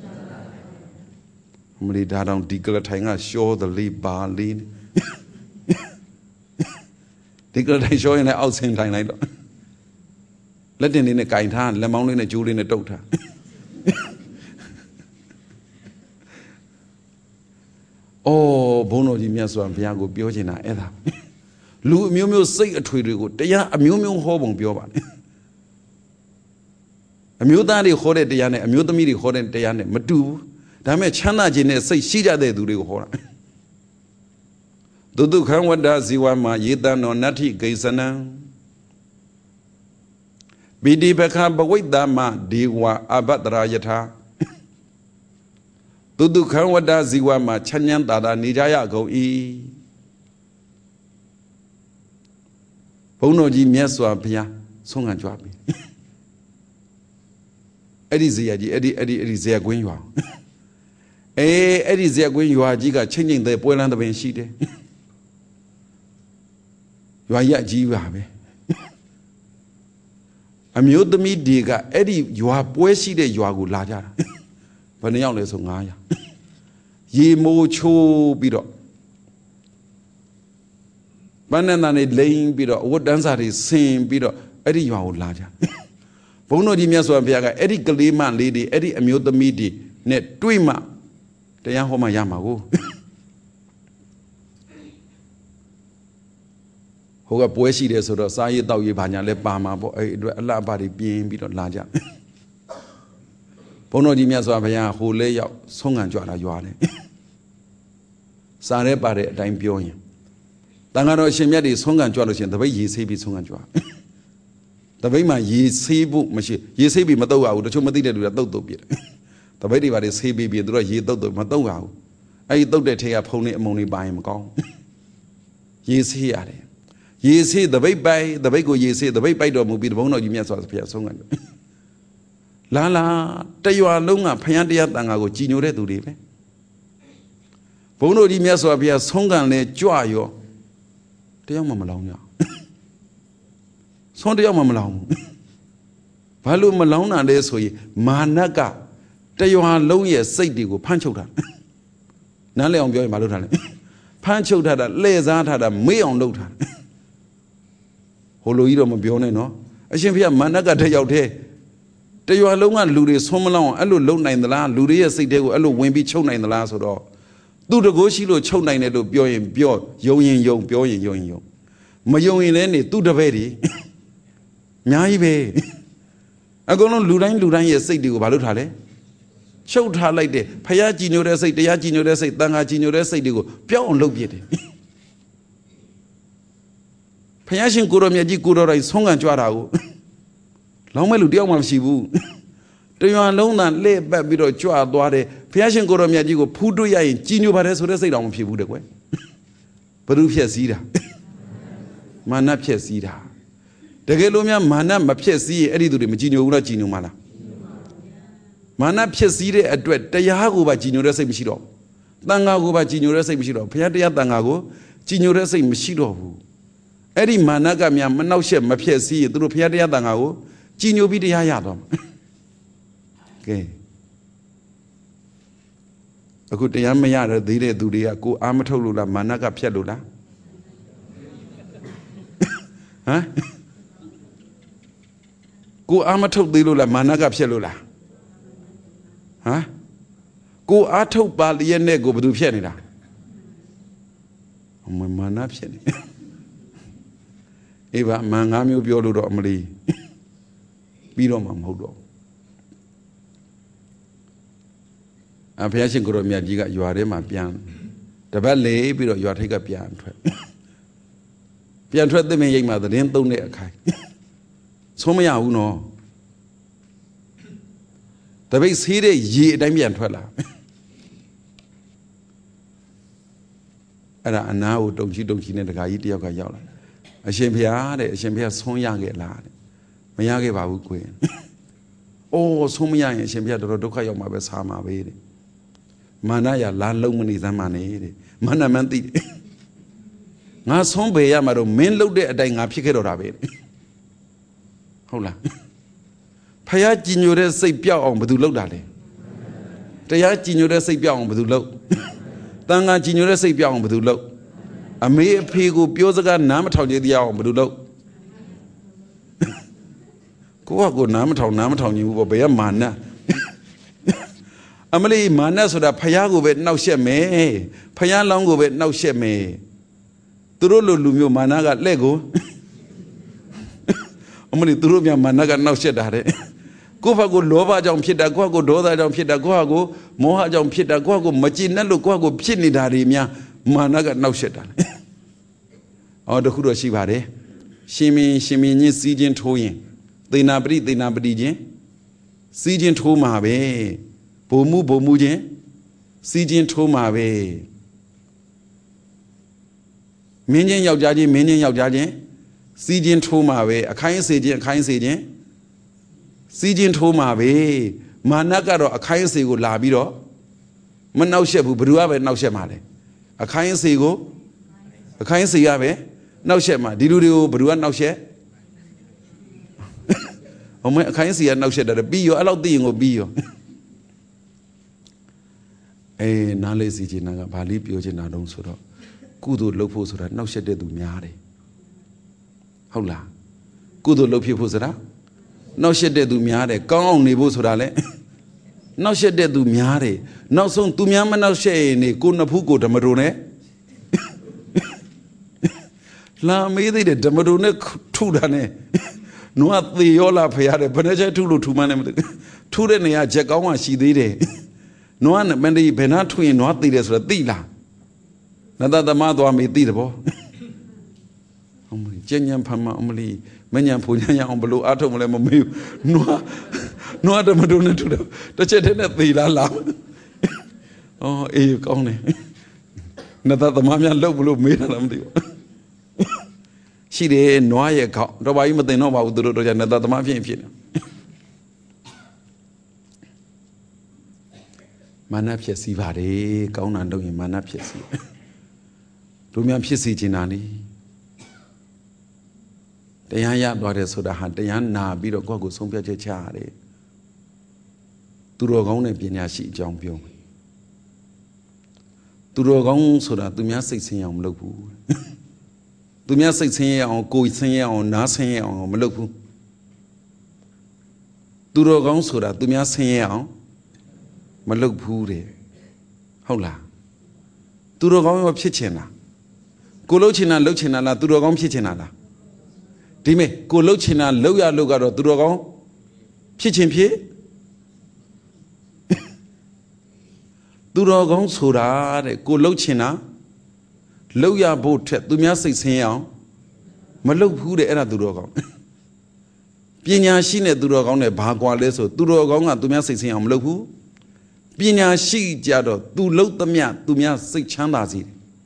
Mali down declare time, show the lead bar lead. Declare show in the outside time. Let in a kind hand, Lemon in a jewel in a doctor. Oh, Bono Jimiaso and Piago Biogina, Eda. Lu Mumu say a tree good. They are a Mumu home Bioban. A mutadi horde Diane, a mutamidi horde Diane, Matu. Dame Chana Jine say Shija de Duri Hora. Dudu Kanwada Ziwama Yida no Nati Gaisana. Bidi Beka Bawidama Diwa Abadra Yata. Dudu Kanwada Ziwama Chanyan Dada Nijaya go e. Bono Ji Miaswa Pia, Song and Joabi. Eddie Ziadi, Eddie, Eddie, Eddie Zia Gwin you are. Eh, Eddie Zia Gwin you are Jiga changing the boiland of Enshide. You are yet Jiva. A mute the me digger, Eddie, you are Boiside, you are good laja. Panayale Songaya. Ye mo cho bido. Banana laying bido, what dancer is same bido, Eddie, you are larger. Bono di Miaso and Viaga, Eddie Galima lady, Eddie amute the midi, net twima, the Yahoma Yamago. Hoga Poesi de Soda, Sai Dao Yabana, Lebama, a labadi being bit larger. Bono di Miaso and Viaga, who lay out Song and Joana Yuane. Sare Bade, Dime Pionia. Tangano Shemiadi, Song and Joana, the way ye say be Song and Joa. The way my ye see book machine, ye say be Matoa, the Chomadi to the Dodo bit. The way they say be a draw ye Dodo Matoa. I thought they take a pony among by him gone. Ye see at it. Ye see the way by the way go ye say the way by the movie the bone of Yamias was Pia Song. Lala, tell you are longa, Payandia Tango, Gino to live. Bono Yamias was Pia Song and le Joyo. The young mamma long. So the young Malone. Palu Malone and this way, Managa. Tell you how long ye say they go punch out. Nale on your Malutan. Punch out had a lays out had a me on Lutan. Holoido Mabione, no? I should be a Managa tell you out here. Tell you how long and Ludi, some alone, I look low in the land, Ludia say they will alone be chona in the last of all. Do the go she look chona in the Bioin, Bio, Yoin, Yo, Bioin, Yoin, Yo. My young in any, do the very. Nyaibe. I go on Ludan, Ludan, yes, say the Balutale. Showed her like the Payagino, say the Yagino, say Tangagino, say the go, Pio on look yet. Payashin Kuro Miyaji Kuro is Song and Chuarao. Long Meludium of Shibu. Do you alone and lay back with a Chua Duade? Payashin Kuro Miyaji go Puduya in Gino Pares, so they say down people the way. Perufia Sida. Manapia Sida. The Gelomia Mana Mapia Eddie to the Magino Ura Gino Mana. Mana Piaside at Dwet, the Yahago by Gino Rese Michido. Tangago by Gino Rese Michido, Piatia Tangago, Gino Rese Michido. Eddie Managa Mia Manauche Mapia C, through Piatia Tangago, Gino Bidi Hayadom. Okay. A good Yamayada, the Dudia, go Amatolula, Managa Pialula. Huh? Go Amato Dilula, Managa Pialula. Huh? Go Ato Baliene go to Pianida. Oh, my manapsini. Eva Mangami Biolo Amli. Bido Mamhodo. A Piachin Goromia Giga, you are my pian. The ballet, Bido, you are take a pian. Pian tread the making mother, then don't let a kai. So may I know. The base here, ye Damian Twella. And now don't you don't you need a guy, dear Gayala. A champion, a champion, so young at lad. Mayagi Babu Queen. Oh, so young, a champion, the Rodoka of my best hammer, baby. Manaya, land long is a man, Mana Manti. ngã sống về ya mà rồi men lâu đấy ở đây ngã phía cái đó ra về không là phải ya chỉ nhớ đến xây béo ông bắt đầu lâu đã đấyแต่ยาจีนอยู่ได้ใส่เปียงมาดูโลกตั้งงานจีนอยู่ได้ใส่เปียงมาดูโลกอเมริกาพี่กูพิโอสกันน้ำมาทำเยอะยาวมาดูโลกกูว่ากูน้ำมาทำน้ำมาทำยิ่งกูบอกไปยังมันนะอเมริกามันนะสุดาพยากูเป็นน่าเชื่อเมย์พยาลองกูเป็นน่าเชื่อเมย์ตุรุลุลุมิโอมันนะกันเล็กกูอเมริกาตุรุมีมันนะกันน่าเชื่อได้กูพากูโลภะจงผิดแต่กูกูโดดจงผิดแต่กูกูโมหะจงผิดแต่กูกูไม่จีนนั่นลูกกูกูผิดนี่ดารีมีมานักน่าเชื่อได้อ๋อเด็กคุณรู้สิบาร์ชิมิชิมินี่ซีจินทูยินตีนาบรีตีนาบรีจินซีจินทูมาเบ้บูมูบูมูจินซีจินทูมาเบ้มินจินยาวจ้าจินมินจินยาวจ้าจินซีจินทูมาเบ้อคัยเสียจินอคัยเสียจินซีจินโทมาเบ้มานักก็รออคัยเสียกูลาบีรอมันน่าเชื่อผู้บริวารเป็นน่าเชื่อมาเลยอคัยเสียกูอคัยเสียเป็นน่าเชื่อมาดีดูดีกูบริวารน่าเชื่อเอาไหมอคัยเสียน่าเชื่อแต่บีอยู่อะไรตีงกูบีอยู่เอ้นั่นเลยซีจินนะครับบาลีพิโอจินนาดงสุดแล้วกูดูลูกผู้สุดแล้วน่าเชื่อเด็ดดูมีอะไรเขาล่ะกูดูลูกพี่ผู้สุดแล้วน่าเชื่อเด็ดดูมีอะไรก้าวนี่บุษราเลยน่าเชื่อเด็ดดูมีอะไรน่าส่งตุมีอะไรมันน่าเชื่อนี่กูนับผู้กูทำมาดูเนี่ยลาไม่ได้เด็ดทำมาดูเนี่ยทุดานี่นัวตีโยลาพยาเด็ดพนักงานทุลุทุมันเนี่ยทุเรศเนี่ยจะก้าวมาสีดีเด้นัวเนี่ยมันได้เป็นนักทุยนัวตีเด็ดสุดตีละนั่นแต่มาตัวไม่ตีเด้อบ่อมรีเจนยันพม่าอมรีไม่ยังพูดยังยังอมบลูอาทุมอะไรมาไม่นัวนัวแต่มาดูนั่นทุกเดียวแต่เช่นนั้นตีละละอ๋อเอ๋ก้องเนี่ยนั่นแต่มาไม่ยังเลิกบลูไม่ได้ละมันดีวะชีเดนัวเยอะเขาเราไปมาเต้นนัวบ่าวตัวเราจะนั่นแต่มาเพี้ยนเพี้ยนมานับเพียสีบารีก้องนั้นตรงนี้มานับเพียสีรู้มั้ยเพียสีจีนานี่แต่ยังยากด้วยเรื่องสุดาหันแต่ยังนาบีเราก็กุศลเพื่อจะชาเลยตัวเราเนี่ยเป็นยาสีจอมเปียวตัวเราสุดาตัวนี้สิ่งสิ่งอย่างไม่รู้ผู้ตัวนี้สิ่งสิ่งอย่างกุยสิ่งอย่างน้าสิ่งอย่างไม่รู้ผู้ตัวเราสุดาตัวนี้สิ่งอย่างไม่รู้ผู้เลยเขาล่ะตัวเราไม่พิจารณากูรู้ชินารู้ชินาละตัวเราพิจารณาละดีไหมกูเลิกชินาเลิกยาเลิกอะไรตัวเราพี่ชิมพี่ตัวเราของสุราเนี่ยกูเลิกชินาเลิกยาบูเทตัวมีสิ่งเสียงมาเลิกพูดเรื่องอะไรตัวเราของปีนี้ชีเนี่ยตัวเราของเนี่ยบางกว่าเลยสุดตัวเราของอ่ะตัวมีสิ่งเสียงมาเลิกพูดปีนี้ชีจะโดดตัวเลิกตัวมีตัวมีสิ่งชั้นดาสิ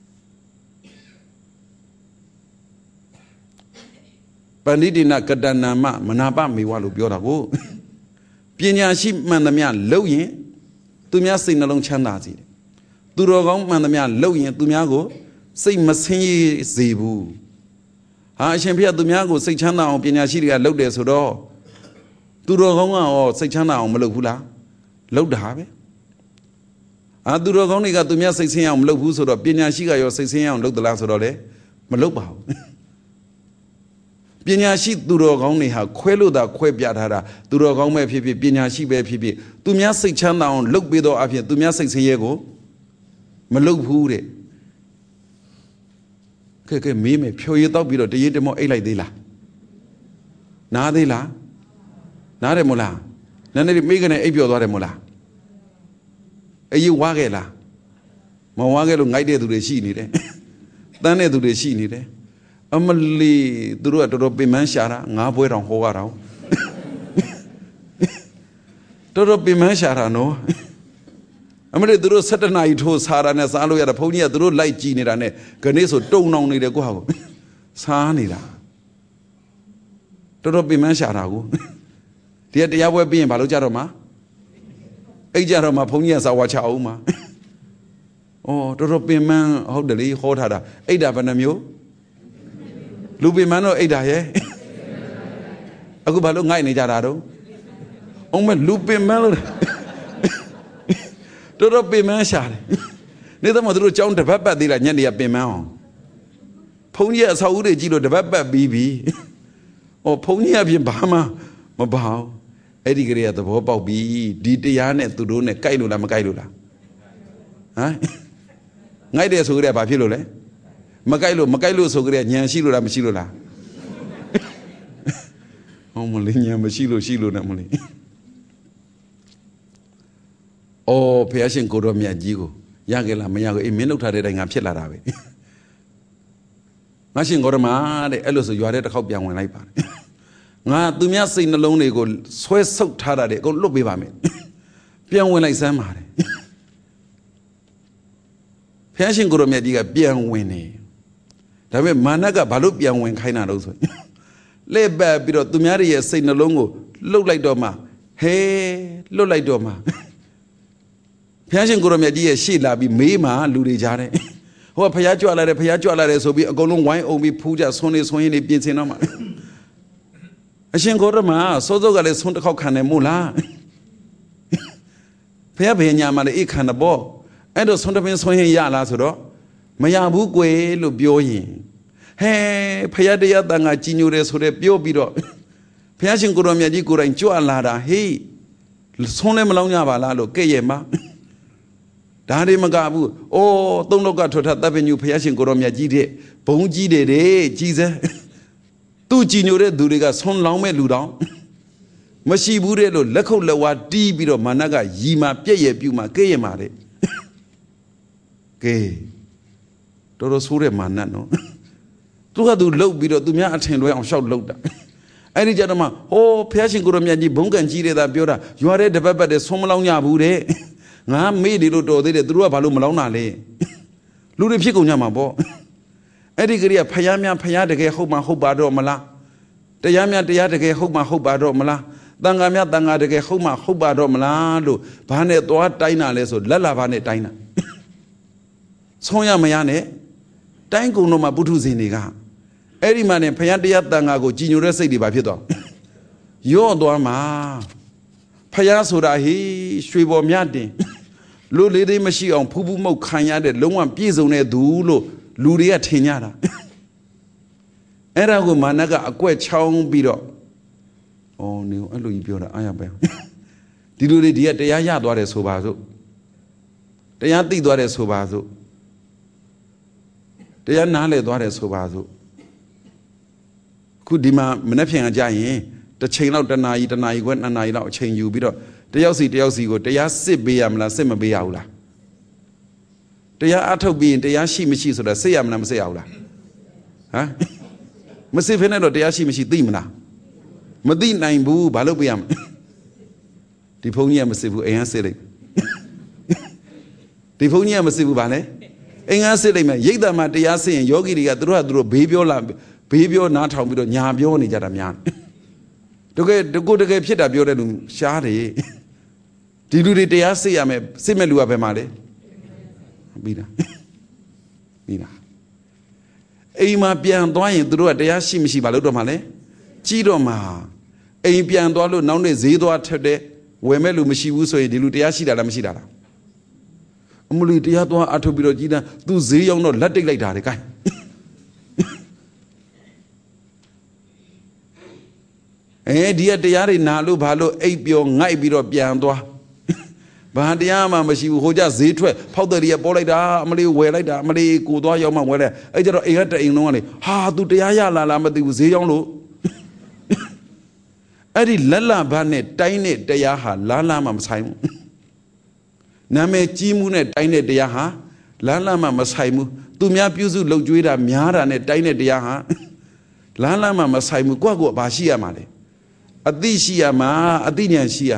ปณิดินะกตัญญามะมนาปะมีวาลูပြောတာကိုပညာရှိမှန်သမျှလုံရင်သူများစိတ်နှလုံးချမ်းသာစေတယ်သူတော်ကောင်းမှန်သမျှလုံရင်သူများကိုစိတ်မဆင်းရဲစေဘူးဟာအရှင်ဘုရားသူများကိုစိတ်ချမ်းသာအောင်ပညာရှိတွေကလုပ်တယ်ဆိုတော့သူတော်ကောင်းကရောစိတ်ချမ်းသာအောင်မလုပ်ဘူးလားလုပ်တာပဲအာသူတော်ကောင်းတွေကသူများစိတ်ဆင်းရဲအောင်မလုပ်ဘူးဆိုတော့ပညာရှိကရောစိတ်ဆင်းရဲအောင်လုပ်သလားဆိုတော့လေမလုပ်ပါဘူးပညာရှိသူတော်ကောင်းတွေဟာခွဲလို့သာခွဲပြထားတာသူတော်ကောင်းပဲဖြစ်ဖြစ်ပညာရှိပဲဖြစ်ဖြစ်သူများစိတ်ချမ်းသာအောင်လုပ်ပေးတော့အဖြစ်သူများစိတ်ဆင်းရဲကိုမလုပ်ဘူးတဲ့ကဲကဲမေးမယ်ဖြိုရည်တောက်ပြီးတော့တရေတမောအိတ်လိုက်သေးလားနားသေးလားနားတယ်မို့လားနည်းနည်းမေးကနေအိပ်ပျော်သွားတယ်မို့လားအေးဝါခဲ့လားမဝါခဲ့လို့ငိုက်တဲ့သူတွေရှိနေတယ်တန်းတဲ့သူတွေရှိနေတယ်အမလီသူတို့ကတော်တော်ပင်ပန်းရှာတာငါးပွဲတောင်ဟောရတာတော်တော်ပင်ပန်းရှာတာနော်အမလီသူတို့၁၇နာရီထိုးစားတာနဲ့စားလို့ရတာဘုန်းကြီးကသူတို့လိုက်ကြည့်နေတာနဲ့ခဏဆိုတုံနှောင်နေတယ်ကိုဟာကိုစားနေတာတော်တော်ပင်ပန်းရှာတာကိုဒီကတရားပွဲပြီးရင်ဘာလို့ကြတော့မှာအိတ်ကြတော့မှာဘုန်းကြီးကစာဝါချအောင်မှာအော်တော်တော်ပင်ပန်းဟုတ်တယ်လေဟောထားတာအိတ်တာဘယ်နှမျိုးလူပင်မန်းတော့အိတ်တာရဲ့အခုဘာလို့ငိုက်နေကြတာတော့အောင်မလူပင်မန်းလို့တော်တော်ပင်မန်းရှာတယ်နေတော့မတို့ကြောင်းတပတ်ပတ်သေးလားညနေကပင်မန်းအောင်ဖုန်းကြီးအဆောက်အဦတွေကြည့်လို့တပတ်ပတ်ပြီးပြီဟောဖုန်းကြီးအပြင်ဘာမှမပါဘူးအဲ့ဒီကလေးကသဘောပေါက်ပြီဒီတရားနဲ့သူတို့နဲ့ကြိုက်လို့လားမကြိုက်လို့လားဟမ်ငိုက်တယ်ဆိုကြတဲ့ဘာဖြစ်လို့လဲမကြိုက်လို့မကြိုက်လို့ဆိုကြတဲ့ညံရှိလို့လားမရှိလို့လားဟောမလေးညံမရှိလို့ရှိလို့နဲ့မလေးအော်ဖះရှင်ကိုတော်မြတ်ကြီးကိုရခဲ့လားမရဘူးအေးမင်းလောက်ထားတဲ့တိုင်ငါဖြစ်လာတာပဲငါရှင်ကိုရမတဲ့အဲ့လိုဆိုရွာတဲ့တစ်ခေါက်ပြန်ဝင်လိုက်ပါတယ်ငါသူများစိတ်နှလုံးတွေကိုဆွဲဆုပ်ထားတာတဲ့အကုန်လွတ်ပေးပါမယ်ပြန်ဝင်လိုက်စမ်းပါတယ်ဖះရှင်ကိုရမြတ်ကြီးကပြန်ဝင်နေဒါပေမဲ့မာနကဘာလို့ပြန်ဝင်ခိုင်းတာလို့ဆိုလဲ့ပတ်ပြီးတော့သူများရဲ့စိတ်နှလုံးကိုလှုပ်လိုက်တော့မှဟဲလွတ်လိုက်တော့မှဖះရှင်ကိုရမြတ်ကြီးရဲ့ရှေ့လာပြီးမေးမှလူတွေကြားတယ်ဟိုကဖះကြွလာတယ်ဖះကြွလာတယ်ဆိုပြီးအကုန်လုံးဝိုင်းအောင်ပြီးဖူးကြဆွန်းနေဆွန်းရင်းနေပြင်ဆင်တော့မှအရှင်ကိုရမစိုးစိုးကလည်းဆွန်းတစ်ခေါက်ခံတယ်မို့လားဖះဘယ်ညာမှာလဲအိခံတယ်ပေါ့အဲ့တော့ဆွန်းတပင်းဆွန်းရင်ရလားဆိုတော့မရဘူးကွယ်လို့ပြောရင်ဟဲဖះတရားတန်ခါကြီးညိုတယ်ဆိုတဲ့ပြောပြီးတော့ဖះရှင်ကိုရမြတ်ကြီးကိုယ်တိုင်ကြွလာတာဟေးဆွန်းလည်းမလောင်းကြပါလားလို့ကဲ့ရဲ့မှာဒါတွေမကဘူးအိုးသုံးလောက်ကထွတ်ထတပ်ပညုဖះရှင်ကိုရမြတ်ကြီးတဲ့ဘုံကြီးတယ်တဲ့ကြီးစဲသူ့ကြီးညိုတဲ့သူတွေကဆွန်းလောင်းမဲ့လူတောင်မရှိဘူးတဲ့လို့လက်ခုပ်လက်ဝါးတီးပြီးတော့မာနကရီမာပြက်ရဲ့ပြူမှာကဲ့ရဲ့မှာတဲ့ကဲတော်တော်ဆိုးတဲ့မာနနော်သူကသူလှုပ်ပြီးတော့သူများအထင်လွဲအောင်ရှောက်လှုပ်တာအဲ့ဒီကြတော့မှဟိုးဖះရှင်ကိုရမြတ်ကြီးဘုံကန်ကြီးတဲ့သာပြောတာရွာတဲ့တပတ်ပတ်တဲ့ဆွန်းမလောင်းကြဘူးတဲ့ငါမေ့တယ်လို့တော်သေးတယ်သူတို့ကဘာလို့မလောင်းတာလဲလူတွေဖြစ်ကုန်ကြမှာပေါ့အဲ့ဒီကလေးကဖယားများဖယားတကယ်ဟုတ်မှဟုတ်ပါတော့မလားတရားများတရားတကယ်ဟုတ်မှဟုတ်ပါတော့မလားတန်ဃာများတန်ဃာတကယ်ဟုတ်မှဟုတ်ပါတော့မလားလို့ဘာနဲ့သွားတိုင်းတာလဲဆိုလက်လာဘာနဲ့တိုင်းတာဆုံးရမရနဲ့တိုင်းကုန်တော့မှပုထုဇဉ်တွေကအဲ့ဒီမှာနဲ့ဖယားတရားတန်ဃာကိုကြည်ညိုတဲ့စိတ်တွေဘာဖြစ်သွားရော့သွားမှာဖယားဆိုတာဟေးရွှေပေါ်မြတ်တင်လူလေးသေးမရှိအောင်ဖူးဖူးမှုတ်ခံရတဲ့လုံးဝပြည့်စုံတဲ့သူလို့လူတွေကထင်ကြတာအဲ့ဒါကိုမာနကအကွက်ချောင်းပြီးတော့အော်နေအဲ့လိုကြီးပြောတာအားရပဲဒီလူတွေဒီကတရားရသွားတယ်ဆိုပါစို့တရားသိသွားတယ်ဆိုပါစို့တရားနားလည်သွားတယ်ဆိုပါစို့ခုဒီမှာမနေ့ဖြန်ကကြာရင်တစ်ချိန်လောက်တနာရီတနာရီခွဲနှစ်နာရီလောက်အချိန်ယူပြီးတော့တယောက်စီတယောက်စီကိုတရားစစ်ပေးရမလားစစ်မပေးရဘူးလားတရားအထုတ်ပြီးရင်တရားရှိမရှိဆိုတာစစ်ရမလားမစစ်ရဘူးလားဟမ်မစစ်ဖ ೇನೆ တော့တရားရှိမရှိသိမလားမသိနိုင်ဘူးဘာလို့ပေးရမလဲဒီဘုန်းကြီးကမစစ်ဘူးအိမ်ကစစ်လိုက်ဒီဘုန်းကြီးကမစစ်ဘူးဗာလဲအိမ်ကစစ်လိုက်မယ်ရိတ်တံမှာတရားစစ်ရင်ယောဂီတွေကသူတို့ကသူတို့ဘေးပြောလာဘေးပြောနားထောင်ပြီးတော့ညာပြောနေကြတာများတကယ်တကူတကယ်ဖြစ်တာပြောတဲ့လူရှားတယ်ဒီလူတွေတရားစစ်ရမယ်စစ်မဲ့လူကဘယ်မှာလဲပြီးတာပြီးတာအိမ်မှာပြန်သွားရင်သူတို့ကတရားရှိမရှိဘာလို့တော့မှလဲကြီးတော့မှာအိမ်ပြန်သွားလို့နောက်နေ့ဈေးသွားထက်တဲ့ဝယ်မဲ့လူမရှိဘူးဆိုရင်ဒီလူတရားရှိတာလားမရှိတာလားအမလီတရားသွားအထုတ်ပြီးတော့ကြီးတာသူဈေးရောက်တော့လက်တိတ်လိုက်တာလေ gain အဲဒီကတရားတွေနာလို့ဘာလို့အိပ်ပြောငိုက်ပြီးတော့ပြန်သွားဘာတရားမှမရှိဘူးဟိုကြဈေးထွက်ဖောက်တယ်ရီပေါ်လိုက်တာအမလေးဝယ်လိုက်တာအမလေးကိုသွားရောက်မှဝယ်လိုက်အဲ့ကြတော့အိမ်ကတအိမ်လုံးကလေဟာသူတရားရလာလားမသိဘူးဈေးရောက်လို့အဲ့ဒီလက်လဘနဲ့တိုင်းနဲ့တရားဟာလားလားမှမဆိုင်ဘူးနာမည်ကြီးမှုနဲ့တိုင်းတဲ့တရားဟာလားလားမှမဆိုင်ဘူးသူများပြုစုလှုပ်ကြွေးတာများတာနဲ့တိုင်းတဲ့တရားဟာလားလားမှမဆိုင်ဘူးကိုယ့်ကိုယ်ဘာရှိရမှာလဲအသိရှိရမှာအသိဉာဏ်ရှိရ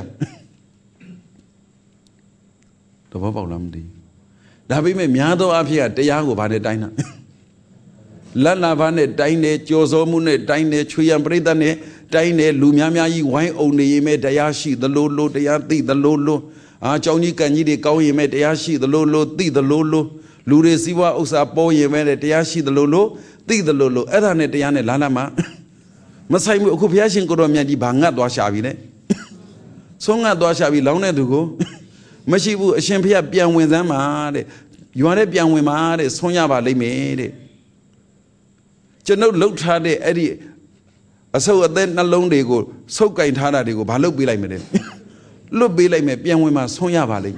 တော့ဘောပေါက်လားမသိဒါပေမဲ့များသောအားဖြင့်တရားကိုဘာနဲ့တိုင်းတာလက်လာဘာနဲ့တိုင်းတယ်ကြော်စောမှုနဲ့တိုင်းတယ်ချွေရံပရိသတ်နဲ့တိုင်းတယ်လူများများကြီးဝိုင်းအုံနေရင်ပဲတရားရှိသလိုလိုတရားသိသလိုလို啊，叫你赶紧的搞一枚这样细的喽喽，对的喽喽，路的西瓜乌沙包一枚的这样细的喽喽，对的喽喽，哎，他那这样的拉拉嘛，没猜没，我偏心过了面的把俺多下边嘞，从俺多下边老那头个，没是不先偏变为什么的，原来变为嘛的，从伢把里面的，就那路差的哎的。啊，所以那弄这个，所以他那这个把路背来没得，路背来没变为嘛，从伢把嘞，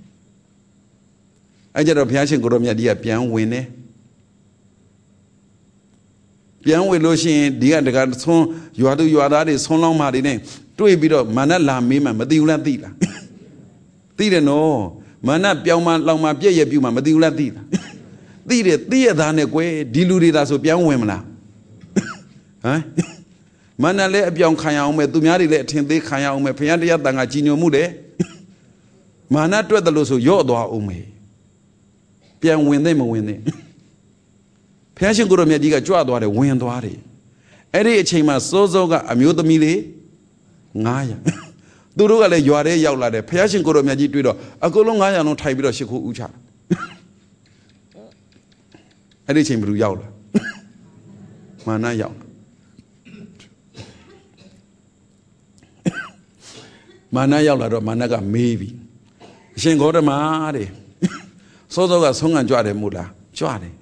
而且这偏心过了面的变为呢，变为路线，你看这个从原都原来的从老马的呢，对比到嘛那拉米嘛，没得有那地了，地了喏，嘛那表嘛老马别也表嘛，没得有那地了，地了地他那贵，地路的他说变为嘛啦，啊？mana le biang khaya ume dumya ri le thin de khaya ume phya de ta nga ji nyo mu de mana twet da lo so yaw twa ume pian win de ma win de phya shin ko ro myat ji ga jwa twa de win twa de ai di achain ma so so ga amyo thami le nine hundred tu do ga le ywa de yaw la de phya shin ko ro myat ji twi do a ko long nine hundred long thai pi do shit ko u cha ai di achain bru yaw la mana yaw mana yaw la do mana ga me bi shin ko da ma de so so ga song kan jwa de mu la jwa de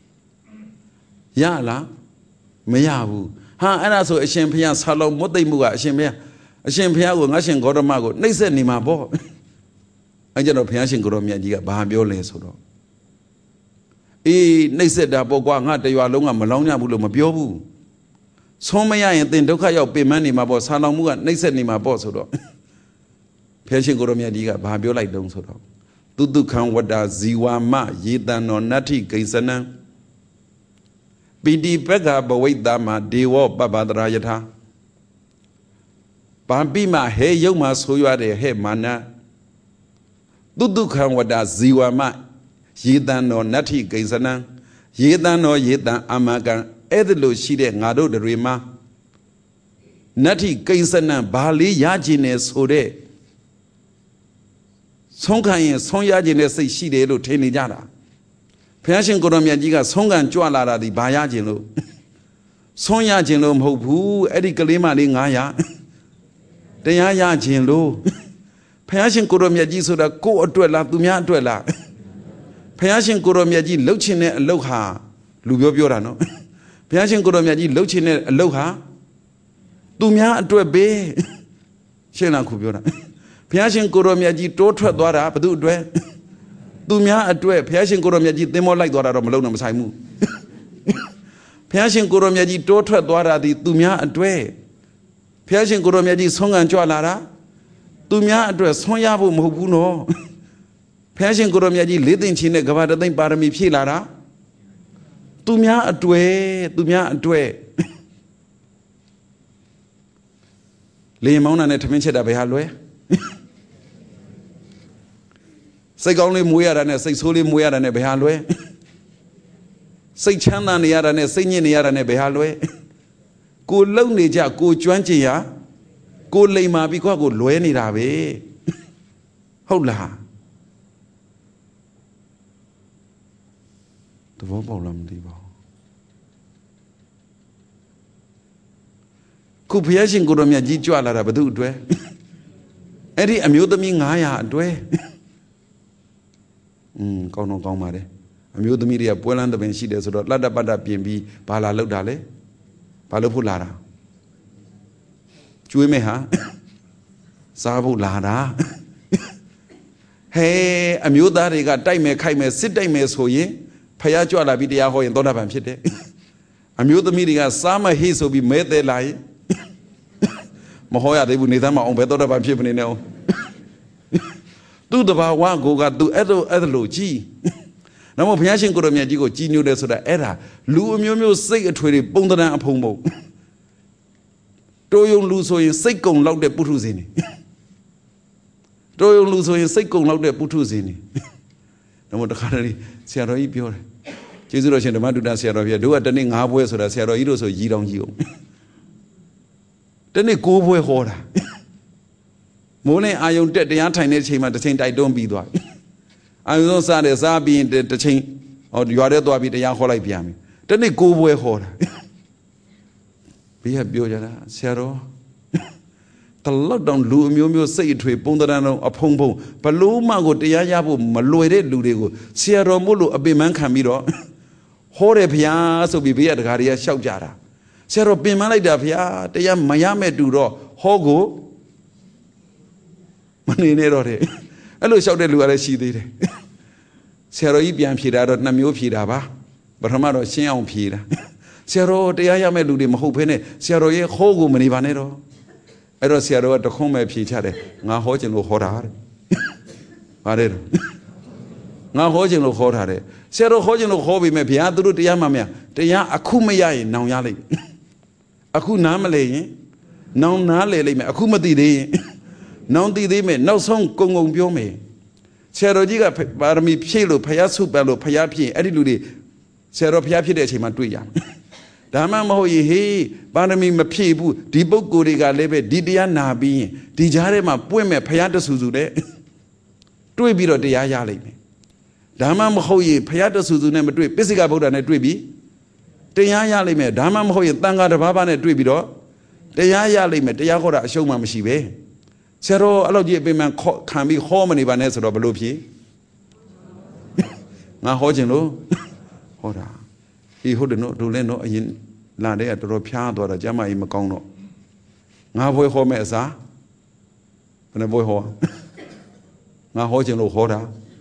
ya la မရဘူးဟာအဲ့ဒါဆိုအရှင်ဘုရားဆာလောမွတ်သိမ့်မှုကအရှင်ဘုရားအရှင်ဘုရားကိုငါရှင်ဂေါတမကိုနှိမ့်ဆက်နေမှာပေါ့အဲ့ကြတော့ဘုရားရှင်ကိုရောမြတ်ကြီးကဘာပြောလဲဆိုတော့အေးနှိမ့်ဆက်တာပေါ့ကွာငါတရွာလုံးကမလောင်းကြဘူးလို့မပြောဘူးဆုံးမရရင်သင်ဒုက္ခရောက်ပင်ပန်းနေမှာပေါ့ဆာလောမှုကနှိမ့်ဆက်နေမှာပေါ့ဆိုတော့ဘုရားရှင်ကိုရောမြတ်ကြီးကဘာပြောလိုက်တုံးဆိုတော့သူတုခံဝတ္တာဇီဝမယေတံနောနတ္ထိကိစ္စနံပိတိပက္ခဘဝိတ္တမဒေဝပပ္ပတရာယထာပံပိမဟေယုတ်မှာဆိုရတဲ့ဟဲ့မာနသူတုခံဝတ္တာဇီဝမယေတံနောနတ္ထိကိစ္စနံယေတံနောယေတံအမကံအဲ့ဒါလို့ရှိတဲ့ငါတို့တွေမှာနတ္ထိကိစ္စနံဘာလေးရခြင်းနဲ့ဆိုတဲ့ဆုံးခံရင်ဆုံးရခြင်းနဲ့စိတ်ရှိတယ်လို့ထင်နေကြတာဘုရားရှင်ကိုရောမြတ်ကြီးကဆုံးခံကြွလာတာဒီဘာရခြင်းလို့ဆုံးရခြင်းလို့မဟုတ်ဘူးအဲ့ဒီကလေးမလေးnine hundredတရားရခြင်းလို့ဘုရားရှင်ကိုရောမြတ်ကြီးဆိုတာကိုယ့်အတွက်လားသူများအတွက်လားဘုရားရှင်ကိုရောမြတ်ကြီးလှုပ်ခြင်းတဲ့အလုပ်ဟာလူပြောပြောတာနော်ဘုရားရှင်ကိုရောမြတ်ကြီးလှုပ်ခြင်းတဲ့အလုပ်ဟာသူများအတွက်ပဲရှင်းလားခုပြောတာဘုရားရှင်ကိုရောမြတ်ကြီးတိုးထွက်သွားတာဘယ်သူအတွက်သူများအတွက်ဘုရားရှင်ကိုရောမြတ်ကြီးသင်္ဘောလိုက်သွားတာတော့မလုံးတော့မဆိုင်ဘူးဘုရားရှင်ကိုရောမြတ်ကြီးတိုးထွက်သွားတာဒီသူများအတွက်ဘုရားရှင်ကိုရောမြတ်ကြီးဆုံးခံကြွလာတာသူများအတွက်ဆုံးရဖို့မဟုတ်ဘူးနော်ဘုရားရှင်ကိုရောမြတ်ကြီးလေးသိင်ချင်းနဲ့ကဘာတသိမ့်ပါရမီဖြည့်လာတာသူများအတွက်သူများအတွက်လေမောင်းတာနဲ့ထမင်းချက်တာဘယ်ဟာလွယ်စိတ်ကောင်းလေးမွေးရတာနဲ့စိတ်ဆိုးလေးမွေးရတာနဲ့ဘယ်ဟာလွဲစိတ်ချမ်းသာနေရတာနဲ့စိတ်ညစ်နေရတာနဲ့ဘယ်ဟာလွဲကိုလုံနေကြကိုကျွမ်းကျင်ရကိုလိမ်မာပြီးခွာကိုလွဲနေတာပဲဟုတ်လားသဘောပေါက်လားမသိပါဘူးခုဘုရားရှင်ကိုရောမြတ်ကြီးကြွလာတာဘယ်သူအတွက်အဲ့ဒီအမျိုးသမီးnine hundredအတွက်อืมကောင်းတော့ကောင်းပါတယ်အမျိုးသမီးတွေကပွဲလန်းတပင်ရှိတယ်ဆိုတော့လတ်တပတ်တပြင်ပြီးဘာလာလောက်တာလဲဘာလို့ဖို့လာတာကျွေးမဲ့ဟာစားဖို့လာတာဟဲအမျိုးသားတွေကတိုက်မယ်ခိုက်မယ်စစ်တိုက်မယ်ဆိုရင်ဖယားကြွလာပြီးတရားဟောရင်သောတာပန်ဖြစ်တယ်အမျိုးသမီးတွေကစားမဟိဆိုပြီးမဲသေးလာရင်မဟောရသေးဘူးနေသားမအောင်ဘယ်သောတာပန်ဖြစ်မနေနဲ့အောင်သူတဘာဝကိုကသူအဲ့လိုအဲ့လိုကြီးနောက်မှဘုရားရှင်ကိုရမြတ်ကြီးကိုကြီးညိုတယ်ဆိုတာအဲ့ဒါလူအမျိုးမျိုးစိတ်အထွေတွေပုံသဏ္ဍာန်အဖုံဖုံတိုးယုံလူဆိုရင်စိတ်ကုံလောက်တဲ့ပုထုဇဉ်နေတိုးယုံလူဆိုရင်စိတ်ကုံလောက်တဲ့ပုထုဇဉ်နေနောက်မှတခါတည်းဆရာတော်ကြီးပြောတယ်ကျေးဇူးတော်ရှင်ဓမ္မတုဒ္ဒဆရာတော်ပြတို့ကတနေ့ငါးဘွဲဆိုတာဆရာတော်ကြီးတို့ဆိုရီတောင်ကြီးအောင်တနေ့ကိုးဘွဲဟောတာမိုးလင်းအာယုံတက်တရားထိုင်တဲ့အချိန်မှာတစ်ချိန်တိုက်တွန်းပြီးသွားအာယုံဆုံးစားတယ်စားပြီးတစ်ချိန်ဟောရွာထဲသွားပြီးတရားဟောလိုက်ပြန်ပြီတနေ့ကိုးပွဲဟောတာဘေးကပြောကြတာဆရာတော်တလောက်တောင်လူအမျိုးမျိုးစိတ်အထွေပုံတရံတော်အဖုံဖုံဘလို့မှကိုတရားရဖို့မလွယ်တဲ့လူတွေကိုဆရာတော်မို့လို့အပင်ပန်းခံပြီးတော့ဟောတယ်ဗျာဆိုပြီးဘေးကတကားတွေကရှောက်ကြတာဆရာတော်ပင်ပန်းလိုက်တာဗျာတရားမရမဲ့တူတော့ဟောကိုမနေနဲ့တော့တဲ့အဲ့လိုရှောက်တဲ့လူကလည်းရှိသေးတယ်ဆရာတော်ကြီးပြန်ဖြေတာတော့နှစ်မျိုးဖြေတာပါပထမတော့ရှင်းအောင်ဖြေတာဆရာတော်တရားရမဲ့လူတွေမဟုတ်ဘဲနဲ့ဆရာတော်ရဲ့ဟောကိုမနေပါနဲ့တော့အဲ့တော့ဆရာတော်ကတခွန်းပဲဖြေချတယ်ငါဟောခြင်းလို့ဟောတာတဲ့ဗါတဲ့ငါဟောခြင်းလို့ဟောတာတဲ့ဆရာတော်ဟောခြင်းလို့ဟောပြီးမဲ့ဗျာသူတို့တရားမှမရတရားအခုမရရင်နောင်ရလိမ့်အခုနားမလဲရင်နောင်နားလဲလိမ့်မယ်အခုမသိသေးရင်နောင်သိသေးမယ်နောက်ဆုံးကုံကုံပြောမယ်ဆရာတော်ကြီးကပါရမီဖြည့်လို့ဖယားဆုပတ်လို့ဖယားဖြည့်အဲ့ဒီလူတွေဆရာတော်ဖယားဖြစ်တဲ့အချိန်မှာတွေ့ရမယ်ဒါမှမဟုတ်ရင်ဟေးပါရမီမဖြည့်ဘူးဒီပုဂ္ဂိုလ်တွေကလည်းပဲဒီတရားနာပြီးရင်ဒီကြားထဲမှာပွင့်မဲ့ဖယားတဆူဆူတဲ့တွေ့ပြီးတော့တရားရလိမ့်မယ်ဒါမှမဟုတ်ရင်ဖယားတဆူဆူနဲ့မတွေ့ပိစိကဗုဒ္ဓနဲ့တွေ့ပြီးတရားရလိမ့်မယ်ဒါမှမဟုတ်ရင်တန်ခါတစ်ပါးပါးနဲ့တွေ့ပြီးတော့တရားရလိမ့်မယ်တရားဟောတာအရှုံးမှမရှိပဲဆရာတော်အဲ့လိုကြီးအပင်မခံပြီးဟောမနေပါနဲ့ဆိုတော့ဘလို့ဖြစ်ငါဟောခြင်းလို့ဟောတာဒီဟုတ်တယ်နော်တို့လည်းနော်အရင်လာတဲ့ကတော်တော်ဖျားသွားတာကျမကြီးမကောင်းတော့ငါဘွဲဟောမဲ့အစားဘယ်နဲ့ဘွဲဟောငါဟောခြင်းလို့ဟောတာ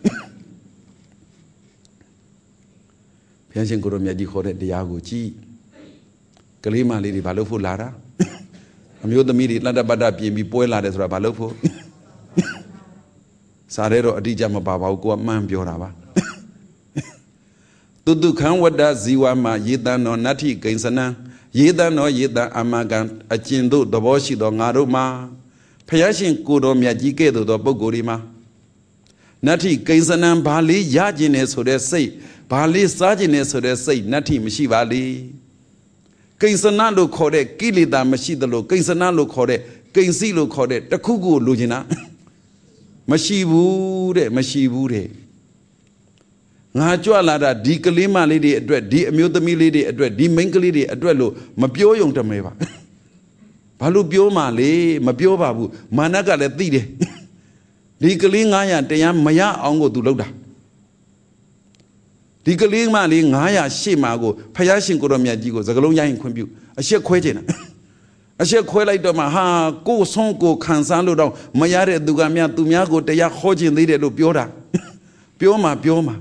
ဘုရားရှင်ကိုရောမြတ်ကြီးခေါ်တဲ့တရားကိုကြည်ကလေးမလေးတွေဘာလို့ဖို့လာတာအမျိုးသမီးတွေလက်တပတ်တပြင်ပြီးပွဲလာတယ်ဆိုတာဘာလို့ဖို့စားရဲတော့အတိအကျမပါပါဘူးကိုကမှန်းပြောတာပါတုတုခံဝတ္တဇီဝမှာယေတံတော်နတ္ထိကိဉ္စနံယေတံတော်ယေတံအမကံအကျဉ်တို့သဘောရှိသောငါတို့မှာဖယားရှင်ကိုတော်မြတ်ကြီးကဲ့သို့သောပုဂ္ဂိုလ်တွေမှာနတ္ထိကိဉ္စနံဘာလေးရခြင်းနဲ့ဆိုတဲ့စိတ်ဘာလေးစားခြင်းနဲ့ဆိုတဲ့စိတ်နတ္ထိမရှိပါလေကိဉ္စနလို့ခေါ်တဲ့ကိလေသာမရှိသလိုကိဉ္စနလို့ခေါ်တဲ့ကိဉ္စီလို့ခေါ်တဲ့တခုခုကိုလိုချင်တာမရှိဘူးတဲ့မရှိဘူးတဲ့ငါကြွလာတာဒီကလေးမလေးတွေအတွက်ဒီအမျိုးသမီးလေးတွေအတွက်ဒီမိန်းကလေးတွေအတွက်လို့မပြောယုံတမဲပါဘာလို့ပြောမှလဲမပြောပါဘူးမာနကလည်းသိတယ်ဒီကလေးငါးရာတရားမရအောင်ကိုသူလုပ်တာဒီကလေးမလေးငါးရာရှေ့မှာကိုဖယားရှင်ကိုတော်မြတ်ကြီးကိုစကလုံးရရင်ခွင့်ပြုအရှက်ခွဲခြင်းတာအရှက်ခွဲလိုက်တော့မှဟာကိုယ်ဆုံးကိုခံစားလို့တော့မရတဲ့သူကများသူများကိုတရားဟောခြင်းသေးတယ်လို့ပြောတာပြောမှပြောမှ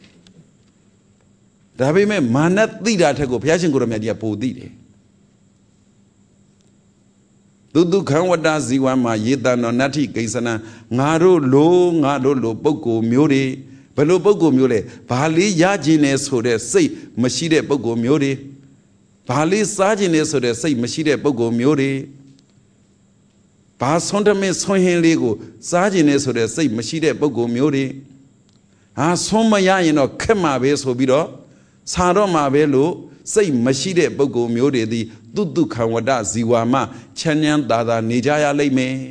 ဒါပေမဲ့မာနသိတာထက်ကိုဘုရားရှင်ကိုယ်တော်မြတ်ကြီးကပိုသိတယ်သူဒုက္ခဝတ္တဇီဝမှာယေတံတော်နတ္ထိကိဉ္စနံငါတို့လိုငါတို့လိုပုဂ္ဂိုလ်မျိုးတွေဘယ်လိုပုဂ္ဂိုလ်မျိုးလဲဘာလေးရခြင်းနဲ့ဆိုတဲ့စိတ်မရှိတဲ့ပုဂ္ဂိုလ်မျိုးတွေဘာလေးစားခြင်းနဲ့ဆိုတဲ့စိတ်မရှိတဲ့ပုဂ္ဂိုလ်မျိုးတွေဘာဆွန်တမင်းဆွန်ဟင်းလေးကိုစားခြင်းနဲ့ဆိုတဲ့စိတ်မရှိတဲ့ပုဂ္ဂိုလ်မျိုးတွေဟာဆွန်မရရင်တော့ခက်မှာပဲဆိုပြီးတော့စာတော့မှာပဲလို့စိတ်မရှိတဲ့ပုဂ္ဂိုလ်မျိုးတွေသည်တုတုခံဝတ္တဇီဝမှာချမ်းချမ်းသာသာနေကြရလိမ့်မယ်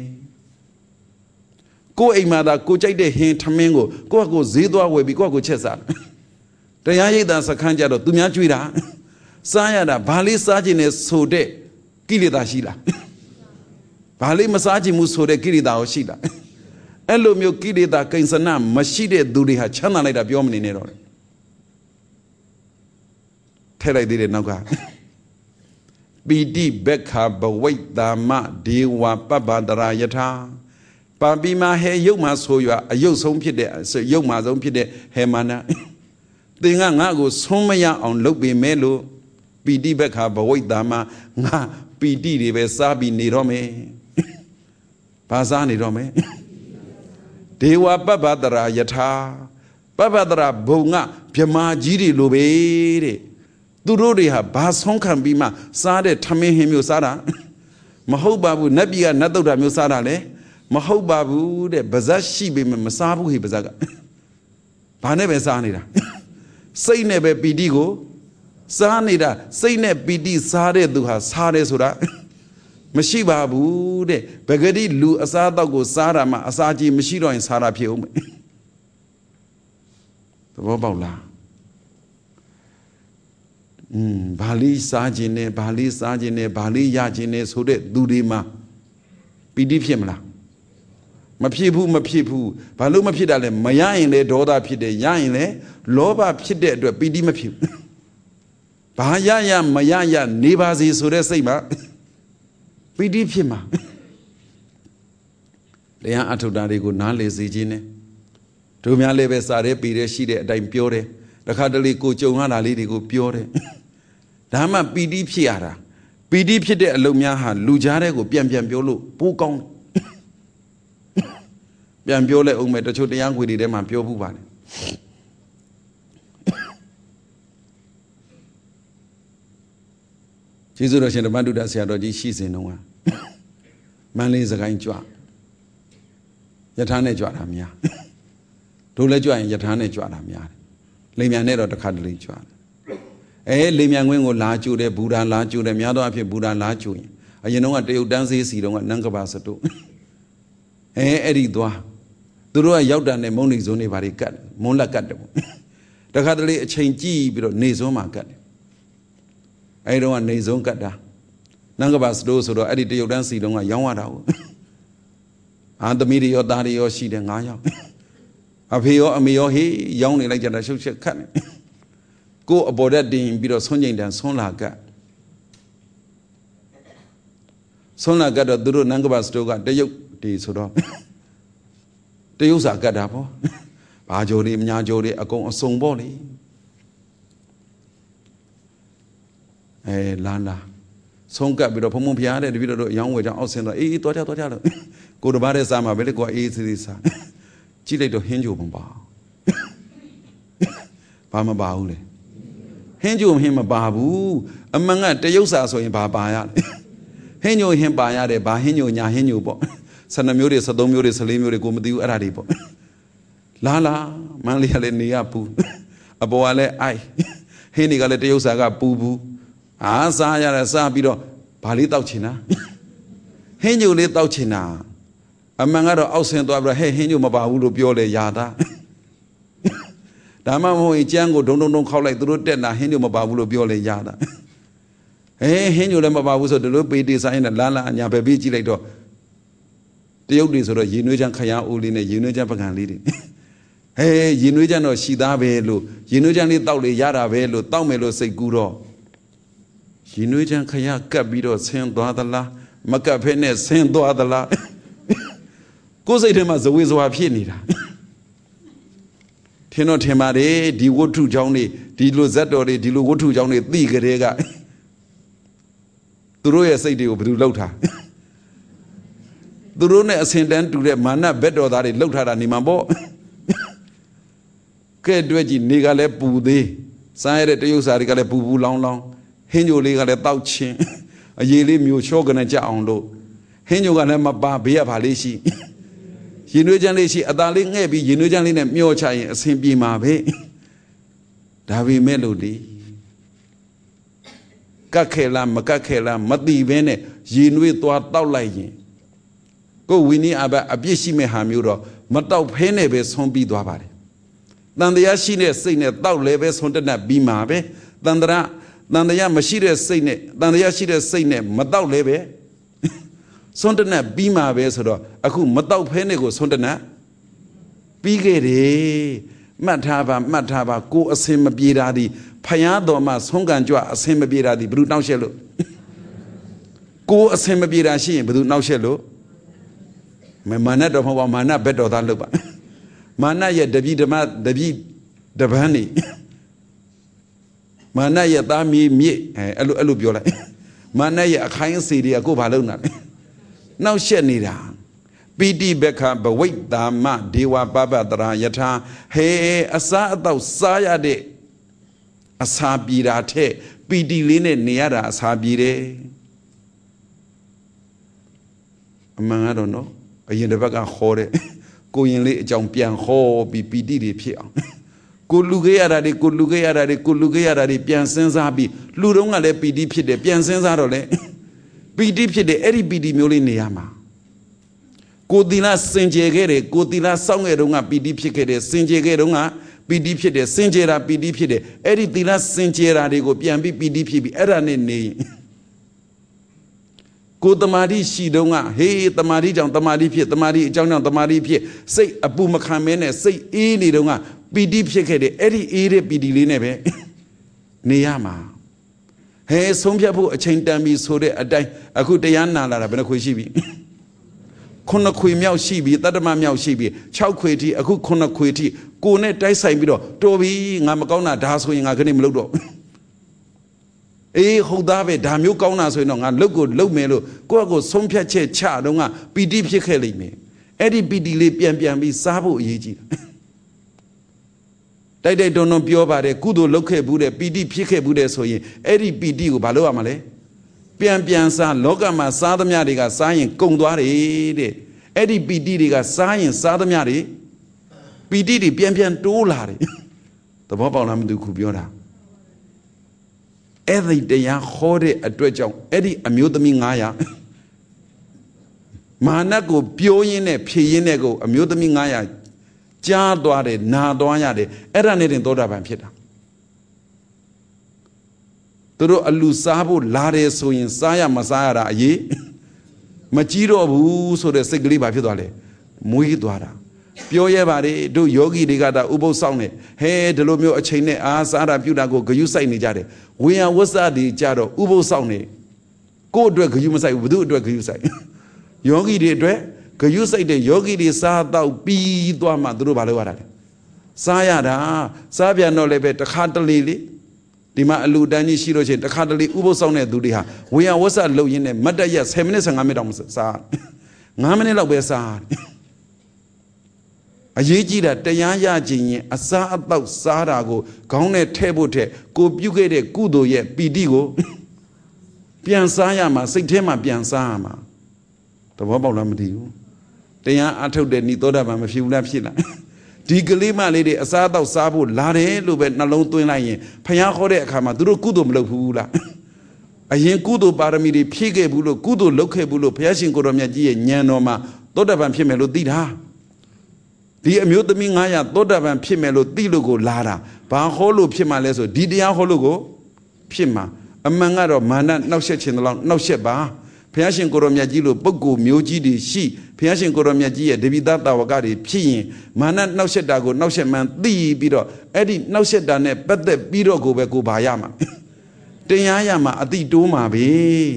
ကိုယ်အိမ်မှာသာကိုကြိုက်တဲ့ဟင်းထမင်းကိုကိုယ့်ကိုဈေးသွားဝယ်ပြီးကိုယ့်ကိုချက်စားတရားရိပ်သာစခန်းကြတော့သူများကြွေးတာစားရတာဘာလေးစားခြင်းနဲ့ဆိုတဲ့ကိလေသာရှိလားဘာလေးမစားခြင်းမှုဆိုတဲ့ကိလေသာကိုရှိလားအဲ့လိုမျိုးကိလေသာကိဉ္စနမရှိတဲ့သူတွေဟာချမ်းသာလိုက်တာပြောမနေနဲ့တော့ထဲလိုက်သေးတယ်နောက်ကပီတိဘက္ခဘဝိတ္တာမဒေဝပပ္ပတရာယထာပါပိမဟေယုတ်မှာဆိုရအယုတ်ဆုံးဖြစ်တဲ့ယုတ်မှာဆုံးဖြစ်တဲ့ဟေမာနသင်ကငါ့ကိုဆုံးမရအောင်လုပ်ပေမဲ့လို့ပီတိဘက္ခဘဝိတ္တာမငါပီတိတွေပဲစားပြီးနေတော့မယ်ဘာစားနေတော့မယ်ဒေဝပပ္ပတရာယထာပပ္ပတရာဘုံကဗြမာကြီးတွေလိုပဲတဲ့သူတို့တွေဟာဘာဆုံးခံပြီးမှစားတဲ့ထမင်းဟင်းမျိုးစားတာမဟုတ်ပါဘူးနတ်ပြည်ကနတ်သုဒ္ဓမျိုးစားတာလေမဟုတ်ပါဘူးတဲ့ဗဇက်ရှိပေမဲ့မစားဘူးဟိဗဇက်ကဘာနဲ့ပဲစားနေတာစိတ်နဲ့ပဲပီတိကိုစားနေတာစိတ်နဲ့ပီတိစားတဲ့သူဟာစားတယ်ဆိုတာမရှိပါဘူးတဲ့ပဂတိလူအစားအသောက်ကိုစားတာမှအစာကြီးမရှိတော့ရင်စားတာဖြစ်ဦးမယ်သဘောပေါက်လားอืมဘာလေးစားခြင်းနဲ့ဘာလေးစားခြင်းနဲ့ဘာလေးရခြင်းနဲ့ဆိုတဲ့သူတွေမှာပီတိဖြစ်မလားမဖြစ်ဘူးမဖြစ်ဘူးဘာလို့မဖြစ်တာလဲမရရင်လေဒေါသဖြစ်တယ်ရရင်လေလောဘဖြစ်တဲ့အတွက်ပီတိမဖြစ်ဘူးဘာရရမရရနေပါစေဆိုတဲ့စိတ်မှာပီတိဖြစ်မှာတရားအထုတာတွေကိုနားလေစေခြင်းနဲ့တို့များလည်းပဲစားရဲပီရဲရှိတဲ့အတိုင်းပြောတယ်တခါတလေကိုကြုံရတာလေးတွေကိုပြောတယ်ဒါမှပီတိဖြစ်ရတာပီတိဖြစ်တဲ့အလုပ်များဟာလူကြားတဲ့ကိုပြန်ပြန်ပြောလို့ပိုးကောင်းပြန်ပြောလဲအောင်မယ်တချို့တရားခွေတွေထဲမှာပြောဘူးပါလေကျေးဇူးတော်ရှင်ဓမ္မတုဒ္ဒဆရာတော်ကြီးရှိစဉ်တုန်းကမန္တလေးစကိုင်းကြွယထာနဲ့ကြွတာများတို့လည်းကြွရင်ယထာနဲ့ကြွတာများလိမ်မြန်နဲ့တော့တစ်ခါတလေကြွတယ်အဲလိမ်မြန်ခွင်းကိုလာကြွတယ်ဘူရာလာကြွတယ်များသောအားဖြင့်ဘူရာလာကြွရင်အရင်တုန်းကတရုတ်တန်းစေးစီတုန်းကနန်းကပါစတုအဲအဲ့ဒီသွားသူတို့ကရောက်တာနဲ့မုံနေစုံနေပါလေကတ်မုံလက်ကတ်တယ်ပေါ့တခါတလေအချိန်ကြည့်ပြီးတော့နေစုံမှာကတ်တယ်အဲ့တုန်းကနေစုံကတ်တာနန်းကပါစတုဆိုတော့အဲ့ဒီတရုတ်တန်းစီတုန်းကရောင်းရတာကိုအာသမီးတွေရောသားတွေရောရှိတယ်ငါးယောက်အဖေရောအမေရောဟေးရောင်းနေလိုက်ကြတာရှုပ်ရှက်ခတ်နေကိုအပေါ်တက်တင်ပြီးတော့ဆွန့်ကျင်တန်ဆွန့်လာကတ်ဆွန့်လာကတ်တော့သူတို့နန်းကပါစတုကတရုတ်ဒီဆိုတော့တရုတ်စာကတ်တာပေါ့ဘာကြိုတွေမြာကြိုတွေအကုန်အစုံပေါ့လေအဲလာလာဆုံးကပ်ပြီးတော့ဖုံဖုံဖျားတဲ့တပည့်တော်တို့ရောင်းဝယ်ကြအောင်အောက်ဆင်းတော့အေးအေးသွားကြသွားကြလို့ကိုတပါးတဲ့စားမှာပဲလေကိုကအေးစီစီစားကြည့်လိုက်တော့ဟင်းကြိုမပါဘာမပါဘူးလေဟင်းကြိုဟင်းမပါဘူးအမှန်ကတရုတ်စာဆိုရင်ဘာပါရလဲဟင်းညိုဟင်းပါရတယ်ဘာဟင်းညိုညာဟင်းညိုပေါ့ဆယ်နှစ်မျိုးတွေဆယ်သုံးမျိုးတွေဆယ်လေးမျိုးတွေကိုမသိဘူးအဲ့ဒါတွေပေါ့လာလာမန်းလေးကလည်းနေရပူအပေါ်ကလည်းအိုက်ဟင်းတွေကလည်းတရုတ်စာကပူဘူးအားစားရတာစားပြီးတော့ဘာလေးတောက်ချင်တာဟင်းညိုလေးတောက်ချင်တာအမှန်ကတော့အောက်ဆင်းသွားပြီးတော့ဟဲ့ဟင်းညိုမပါဘူးလို့ပြောလေရာတာဒါမှမဟုတ်ရင်ကျန်းကိုဒုံဒုံဒုံခောက်လိုက်သူတို့တက်လာဟင်းညိုမပါဘူးလို့ပြောလေရာတာဟဲ့ဟင်းညိုလည်းမပါဘူးဆိုတို့ပေတေဆိုင်နဲ့လာလာအညာပဲပြေးကြည့်လိုက်တော့တရုတ်တွေဆိုတော့ရေနွေးချမ်းခရအိုးလေးနဲ့ရေနွေးချမ်းပကံလေးတွေဟဲ့ရေနွေးချမ်းတော့ရှိသားပဲလို့ရေနွေးချမ်းလေးတောက်လေရတာပဲလို့တောက်မယ်လို့စိတ်ကူးတော့ရေနွေးချမ်းခရကပ်ပြီးတော့ဆင်းသွားသလားမကပ်ဖဲနဲ့ဆင်းသွားသလားကိုယ်စိတ်ထဲမှာဇဝေဇဝါဖြစ်နေတာထင်တော့ထင်ပါတယ်ဒီဝတ္ထုကြောင့်နေဒီလိုဇတ်တော်တွေဒီလိုဝတ္ထုကြောင့်နေသိကြတဲ့ကသူတို့ရဲ့စိတ်တွေကိုဘယ်သူလှုပ်ထားသူတို့နဲ့အစင်တန်းတူတဲ့မာနဘက်တော်သားတွေလှုပ်ထားတာနေမှာပေါ့ကဲတွေ့ကြည့်နေကလည်းပူသေးစားရတဲ့တရုပ်စာတွေကလည်းပူပူလောင်းလောင်းဟင်းညိုလေးကလည်းတောက်ချင်းအရေးလေးမျိုးချောကနေကြအောင်လို့ဟင်းညိုကလည်းမပါဘေးကဘာလေးရှိရင်နွေးချမ်းလေးရှိအသာလေးငှဲ့ပြီးရင်နွေးချမ်းလေးနဲ့မျောချရင်အဆင်ပြေမှာပဲဒါပေမဲ့လို့ဒီကတ်ခဲလားမကတ်ခဲလားမသိဘဲနဲ့ရင်နွေးသွားတောက်လိုက်ရင်ကိုဝိနည်းအဘအပြစ်ရှိမဲ့ဟာမျိုးတော့မတောက်ဖဲနဲ့ပဲဆုံးပြီးသွားပါတယ်တန်တရားရှိတဲ့စိတ်နဲ့တောက်လဲပဲဆုံးတတ်ပြီးမှာပဲတန်တရားတန်တရားမရှိတဲ့စိတ်နဲ့တန်တရားရှိတဲ့စိတ်နဲ့မတောက်လဲပဲဆုံးတတ်ပြီးမှာပဲဆိုတော့အခုမတောက်ဖဲနဲ့ကိုဆုံးတတ်ပြီးခဲ့တယ်မှတ်ထားပါမှတ်ထားပါကိုအစင်မပြေတာဒီဖယားတော်မှာဆုံးကံကြွအစင်မပြေတာဒီဘယ်သူနှောက်ရှက်လို့ကိုအစင်မပြေတာရှိရင်ဘယ်သူနှောက်ရှက်လို့မာနတော်မဟုတ်ပါမာနဘက်တော်သားလုပ်ပါမာနရဲ့တပိဓမ္မတပိတပန်းနေမာနရဲ့သားမြေမြစ်အဲအဲ့လိုအဲ့လိုပြောလိုက်မာနရဲ့အခိုင်းအစီတွေကကိုဘာလုပ်နာလဲနှောက်ရှက်နေတာပိတိဘခဘဝိတ္တာမဒေဝပပတရာယထာဟေအစားအတော့စားရတဲ့အစာပြေတာထက်ပီတိလေးနဲ့နေရတာအစာပြေတယ်အမှန်ကတော့နော်အရင်တစ်ပတ်ကခေါ်တဲ့ကိုရင်လေးအကြောင်းပြန်ခေါ်ပြီးပီတိတွေဖြစ်အောင်ကိုလူခဲ့ရတာတွေကိုလူခဲ့ရတာတွေကိုလူခဲ့ရတာတွေပြန်စဉ်းစားပြီးလူတုံးကလည်းပီတိဖြစ်တယ်ပြန်စဉ်းစားတော့လေပီတိဖြစ်တဲ့အဲ့ဒီပီတိမျိုးလေးနေရမှာကိုသီလစင်ကြယ်ခဲ့တယ်ကိုသီလစောင့်ခဲ့တုန်းကပီတိဖြစ်ခဲ့တယ်စင်ကြယ်ခဲ့တုန်းကပီတိဖြစ်တယ်စင်ကြယ်တာပီတိဖြစ်တယ်အဲ့ဒီသီလစင်ကြယ်တာတွေကိုပြန်ပြီးပီတိဖြစ်ပြီးအဲ့ဒါနဲ့နေကိုတမာတိရှိတုန်းကဟေးတမာတိကြောင့်တမာတိဖြစ်တမာတိအကြောင်းကြောင့်တမာတိဖြစ်စိတ်အပူမခံမဲနဲ့စိတ်အေးနေတုန်းကပီတိဖြစ်ခဲ့တယ်အဲ့ဒီအေးတဲ့ပီတိလေးနဲ့ပဲနေရမှာဟဲဆုံးဖြတ်ဖို့အချိန်တန်ပြီဆိုတဲ့အတိုင်းအခုတရားနာလာတာဘယ်နှခွေရှိပြီခုနှစ်ခွေမြောက်ရှိပြီတတ္တမမြောက်ရှိပြီ၆ခွေထိအခုခုနှစ်ခွေထိကိုနဲ့တိုက်ဆိုင်ပြီးတော့တော်ပြီငါမကောင်းတာဒါဆိုရင်ငါခဏမလုပ်တော့အေးဟုတ်သားပဲဒါမျိုးကောင်းတာဆိုရင်တော့ငါလုပ်ကိုလုပ်မယ်လို့ကိုယ့်အကိုဆုံးဖြတ်ချက်ချတော့ငါပီတိဖြစ်ခဲ့လိမ့်မယ်အဲ့ဒီပီတိလေးပြန်ပြန်ပြီးစားဖို့အရေးကြီးတာတိုက်တိုက်တွန်းတွန်းပြောပါတယ်ကုသိုလ်လုပ်ခဲ့ဘူးတဲ့ပီတိဖြစ်ခဲ့ဘူးတဲ့ဆိုရင်အဲ့ဒီပီတိကိုဘာလုပ်ရမှာလဲပြန်ပြန်စားလောကမှာစားသမျှတွေကစားရင်ကုန်သွားတယ်တဲ့အဲ့ဒီပီတိတွေကစားရင်စားသမျှတွေပီတိတွေပြန်ပြန်တိုးလာတယ်သဘောပေါက်လားမသိဘူးခုပြောတာအဲ့ဒီတရားဟောတဲ့အတွက်ကြောင့်အဲ့ဒီအမျိုးသမီး၅ရာမာနကိုပြောရင်းနဲ့ဖြေရင်းနဲ့ကိုအမျိုးသမီး၅ရာကြားသွားတယ်နာသွားရတယ်အဲ့ဒါနဲ့တင်သောတာပန်ဖြစ်တာသူတို့အလူစားဖို့လာတယ်ဆိုရင်စားရမစားရတာအရေးမကြီးတော့ဘူးဆိုတဲ့စိတ်ကလေးပါဖြစ်သွားလေမွေးသွားတာပြောရပါတယ်တို့ယောဂီတွေကဒါဥပုသ်ဆောင်နေဟဲဒီလိုမျိုးအချိန်နဲ့အားစားတာပြုတာကိုဂယုစိုက်နေကြတယ်ဝေယဝဆတွေကြတော့ဥပုသ်ဆောင်နေကိုယ့်အတွက်ဂယုမစိုက်ဘူးဘု து အတွက်ဂယုစိုက်ယောဂီတွေအတွက်ဂယုစိုက်တဲ့ယောဂီတွေစားတော့ပြီးသွားမှသူတို့ဘာလုပ်ရတာလဲစားရတာစားပြန်တော့လည်းပဲတစ်ခါတလေလေဒီမှာအလူတန်းကြီးရှိလို့ချင်းတစ်ခါတလေဥပုသ်ဆောင်တဲ့သူတွေဟာဝေယဝဆလုပ်ရင်းနဲ့မတ်တရက်10မိနစ်15မိနစ်တောင်စား၅မိနစ်လောက်ပဲစားအရေးကြီးတာတရားရခြင်းရင်အစားအသောက်စားတာကိုခေါင်းနဲ့ထဲဖို့တဲ့ကိုပြုခဲ့တဲ့ကုသိုလ်ရဲ့ပီတိကိုပြန်စားရမှာစိတ်ထဲမှာပြန်စားရမှာသဘောပေါက်လားမသိဘူးတရားအထုတ်တဲ့နိသောတာပန်မဖြစ်ဘူးလားဖြစ်လားဒီကလေးမလေးတွေအစားအသောက်စားဖို့လာတယ်လို့ပဲနှလုံးသွင်းလိုက်ရင်ဖျားခေါ်တဲ့အခါမှာသူတို့ကုသိုလ်မလုပ်ဘူးလားအရင်ကုသိုလ်ပါရမီတွေဖြည့်ခဲ့ဘူးလို့ကုသိုလ်လုပ်ခဲ့ဘူးလို့ဘုရားရှင်ကိုတော်မြတ်ကြီးရဲ့ဉာဏ်တော်မှာသောတာပန်ဖြစ်မယ်လို့သိတာဒီအမျိုးသမီး၅ရာသောတာပန်ဖြစ်မယ်လို့သိလို့ကိုလာတာဘာဟောလို့ဖြစ်မှလဲဆိုဒီတရားဟောလို့ကိုဖြစ်မှာအမှန်ကတော့မာနနှောက်ယှက်ခြင်းတလောက်နှောက်ယှက်ပါဘုရားရှင်ကိုရောမြတ်ကြီးလိုပုဂ္ဂိုလ်မျိုးကြီးတွေရှိဘုရားရှင်ကိုရောမြတ်ကြီးရဲ့တပိသတာဝကတွေဖြစ်ရင်မာနနှောက်ယှက်တာကိုနှောက်ယှက်မှန်သိပြီးတော့အဲ့ဒီနှောက်ယှက်တာနဲ့ပတ်သက်ပြီးတော့ကိုပဲကိုဘာရမှာတရားရမှာအတိတိုးမှာပဲ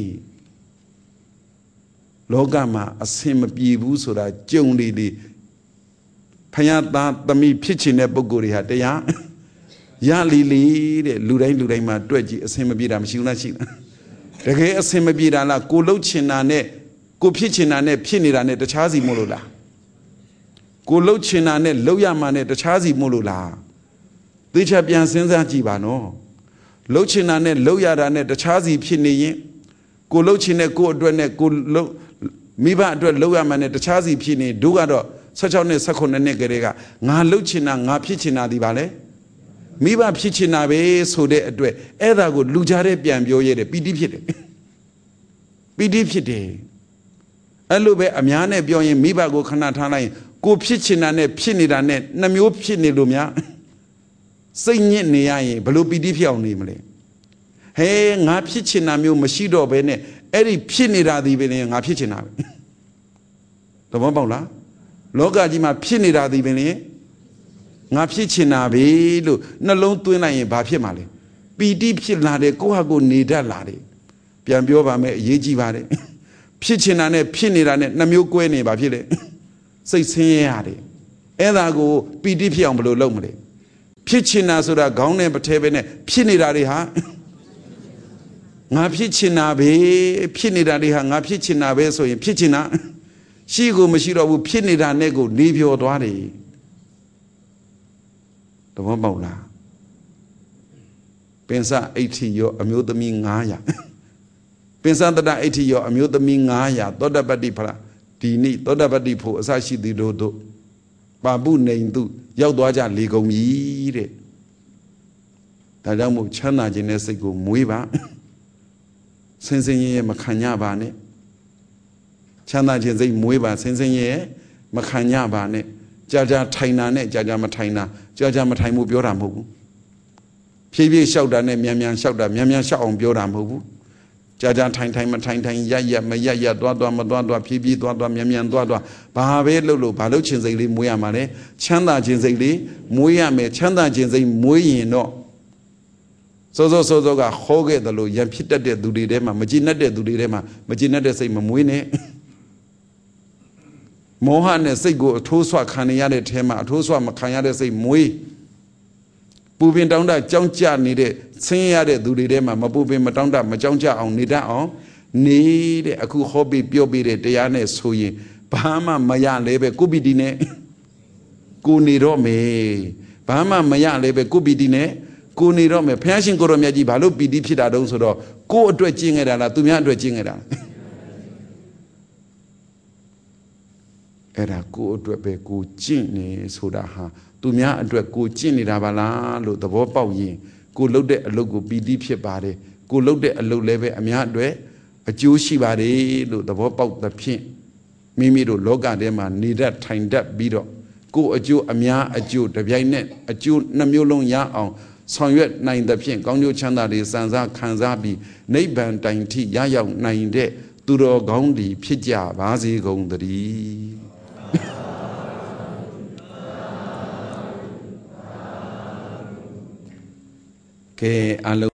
လောကမှာအစင်မပြေဘူးဆိုတာကြုံလေလေဖယားသားသမီးဖြစ်ချင်တဲ့ပုဂ္ဂိုလ်တွေဟာတရားရလီလီတဲ့လူတိုင်းလူတိုင်းမှာတွက်ကြည့်အစင်မပြေတာမရှိဘူးလားရှိလားတကယ်အစင်မပြေတာလားကိုလှုပ်ချင်တာနဲ့ကိုဖြစ်ချင်တာနဲ့ဖြစ်နေတာနဲ့တခြားစီမို့လို့လားကိုလှုပ်ချင်တာနဲ့လှုပ်ရမှာနဲ့တခြားစီမို့လို့လားသေချာပြန်စဉ်းစားကြည့်ပါနော်လှုပ်ချင်တာနဲ့လှုပ်ရတာနဲ့တခြားစီဖြစ်နေရင်ကိုလှုပ်ချင်တဲ့ကိုအတွက်နဲ့ကိုလှုပ်မိဘအတွက်လှုပ်ရမှာနဲ့တခြားစီဖြစ်နေတို့ကတော့၁၆နှစ်၁၉နှစ်ကလေးကငါလှုပ်ချင်တာငါဖြစ်ချင်တာဒီပါလေမိဘဖြစ်ချင်တာပဲဆိုတဲ့အတွက်အဲ့ဒါကိုလူကြားတဲ့ပြန်ပြောရဲတယ်ပီတိဖြစ်တယ်ပီတိဖြစ်တယ်အဲ့လိုပဲအများနဲ့ပြောရင်မိဘကိုခဏထားလိုက်ရင်ကိုဖြစ်ချင်တာနဲ့ဖြစ်နေတာနဲ့နှမျိုးဖြစ်နေလို့များစိတ်ညစ်နေရရင်ဘလို့ပီတိဖြစ်အောင်နေမလဲဟဲငါဖြစ်ချင်တာမျိုးမရှိတော့ဘဲနဲ့အဲ့ဒီဖြစ်နေတာဒီပဲငါဖြစ်ချင်တာပဲသဘောပေါက်လားလောကကြီးမှာဖြစ်နေတာဒီပင်လေငါဖြစ်ချင်တာပဲလို့နှလုံးသွင်းလိုက်ရင်ဘာဖြစ်မှာလဲပီတိဖြစ်လာတယ်ကိုယ့်ဟာကိုယ်နေတတ်လာတယ်ပြန်ပြောပါမယ်အရေးကြီးပါတယ်ဖြစ်ချင်တာနဲ့ဖြစ်နေတာနဲ့နှမျိုးကွဲနေပါဖြစ်လေစိတ်ဆင်းရဲရတယ်အဲ့ဒါကိုပီတိဖြစ်အောင်ဘယ်လိုလုပ်မလဲဖြစ်ချင်တာဆိုတာခေါင်းနဲ့ပထဲပဲနဲ့ဖြစ်နေတာတွေဟာငါဖြစ်ချင်တာပဲဖြစ်နေတာတွေဟာငါဖြစ်ချင်တာပဲဆိုရင်ဖြစ်ချင်တာရှိကိုမရှိတော့ဘူးဖြစ်နေတာနဲ့ကိုနေပြောသွားတယ်တဘောပေါက်လားပင်စအိဋ္ဌိယောအမျိုးသမီး၅ရာပင်စတတအိဋ္ဌိယောအမျိုးသမီး၅ရာသောတပတ္တိဖလားဒီနေ့သောတပတ္တိဖို့အစရှိသည်တို့တို့ပါပုနေတုရောက်သွားကြလေကုန်ပြီတဲ့ဒါကြောင့်မို့ချမ်းသာခြင်းနဲ့စိတ်ကိုမွေးပါဆင်းဆင်းရဲရဲမခံရပါနဲ့ချမ်းသာခြင်းစိတ်မွေးပါဆင်းဆင်းရဲရဲမခံရပါနဲ့ကြာကြာထိုင်တာနဲ့ကြာကြာမထိုင်တာကြာကြာမထိုင်မှုပြောတာမဟုတ်ဘူးဖြည်းဖြည်းလျှောက်တာနဲ့မြန်မြန်လျှောက်တာမြန်မြန်လျှောက်အောင်ပြောတာမဟုတ်ဘူးကြာကြာထိုင်ထိုင်မထိုင်ထိုင်ရရမရရသွားသွားမသွားသွားဖြည်းဖြည်းသွားသွားမြန်မြန်သွားသွားဘာပဲလုပ်လို့ဘာလို့ခြင်းစိတ်လေးမွေးရမှာလဲချမ်းသာခြင်းစိတ်လေးမွေးရမယ်ချမ်းသာခြင်းစိတ်မွေးရင်တော့စောစောစောစောကခေါ်ခဲ့တယ်လို့ရံဖြစ်တတ်တဲ့သူတွေထဲမှာမကြည်နပ်တဲ့သူတွေထဲမှာမကြည်နပ်တဲ့စိတ်မမွေးနဲ့မောဟနဲ့စိတ်ကိုအထိုးဆွခံရတဲ့ထဲမှာအထိုးဆွမခံရတဲ့စိတ်မွေးပူပင်တောင်းတကြောင်းကြနေတဲ့ဆင်းရဲတဲ့သူတွေထဲမှာမပူပင်မတောင်းတမကြောင်းကြအောင်နေတတ်အောင်နေတဲ့အခုဟောပြီးပြောပြီးတဲ့တရားနဲ့ဆိုရင်ဘာမှမရလဲပဲကိုပီတီနဲ့ကိုနေတော့မယ်ဘာမှမရလဲပဲကိုပီတီနဲ့ကိုနေတော့မယ်ဘုရားရှင်ကိုရောမြတ်ကြီးဘာလို့ပီတီဖြစ်တာတုံးဆိုတော့ကိုအတွက်ကျင့်ခဲ့တာလားသူများအတွက်ကျင့်ခဲ့တာလားအဲ့ဒါကိုအတွက်ပဲကိုကျင့်နေဆိုတာဟာသူများအတွက်ကိုကျင့်နေတာပါလားလို့သဘောပေါက်ရင်ကိုလှုပ်တဲ့အလုပ်ကိုပီတိဖြစ်ပါတယ်ကိုလှုပ်တဲ့အလုပ်လည်းပဲအများအတွက်အကျိုးရှိပါတယ်လို့သဘောပေါက်သဖြင့်မိမိတို့လောကထဲမှာနေတတ်ထိုင်တတ်ပြီးတော့ကိုအကျိုးအများအကျိုးတပြိုင်နက်အကျိုးနှမျိုးလုံးရအောင်ဆောင်ရွက်နိုင်သဖြင့်ကောင်းကျိုးချမ်းသာတွေစံစားခံစားပြီးနိဗ္ဗာန်တိုင်ထိရရောက်နိုင်တဲ့သူတော်ကောင်းတွေဖြစ်ကြပါစေကုန်သတည်းကဲအလုံး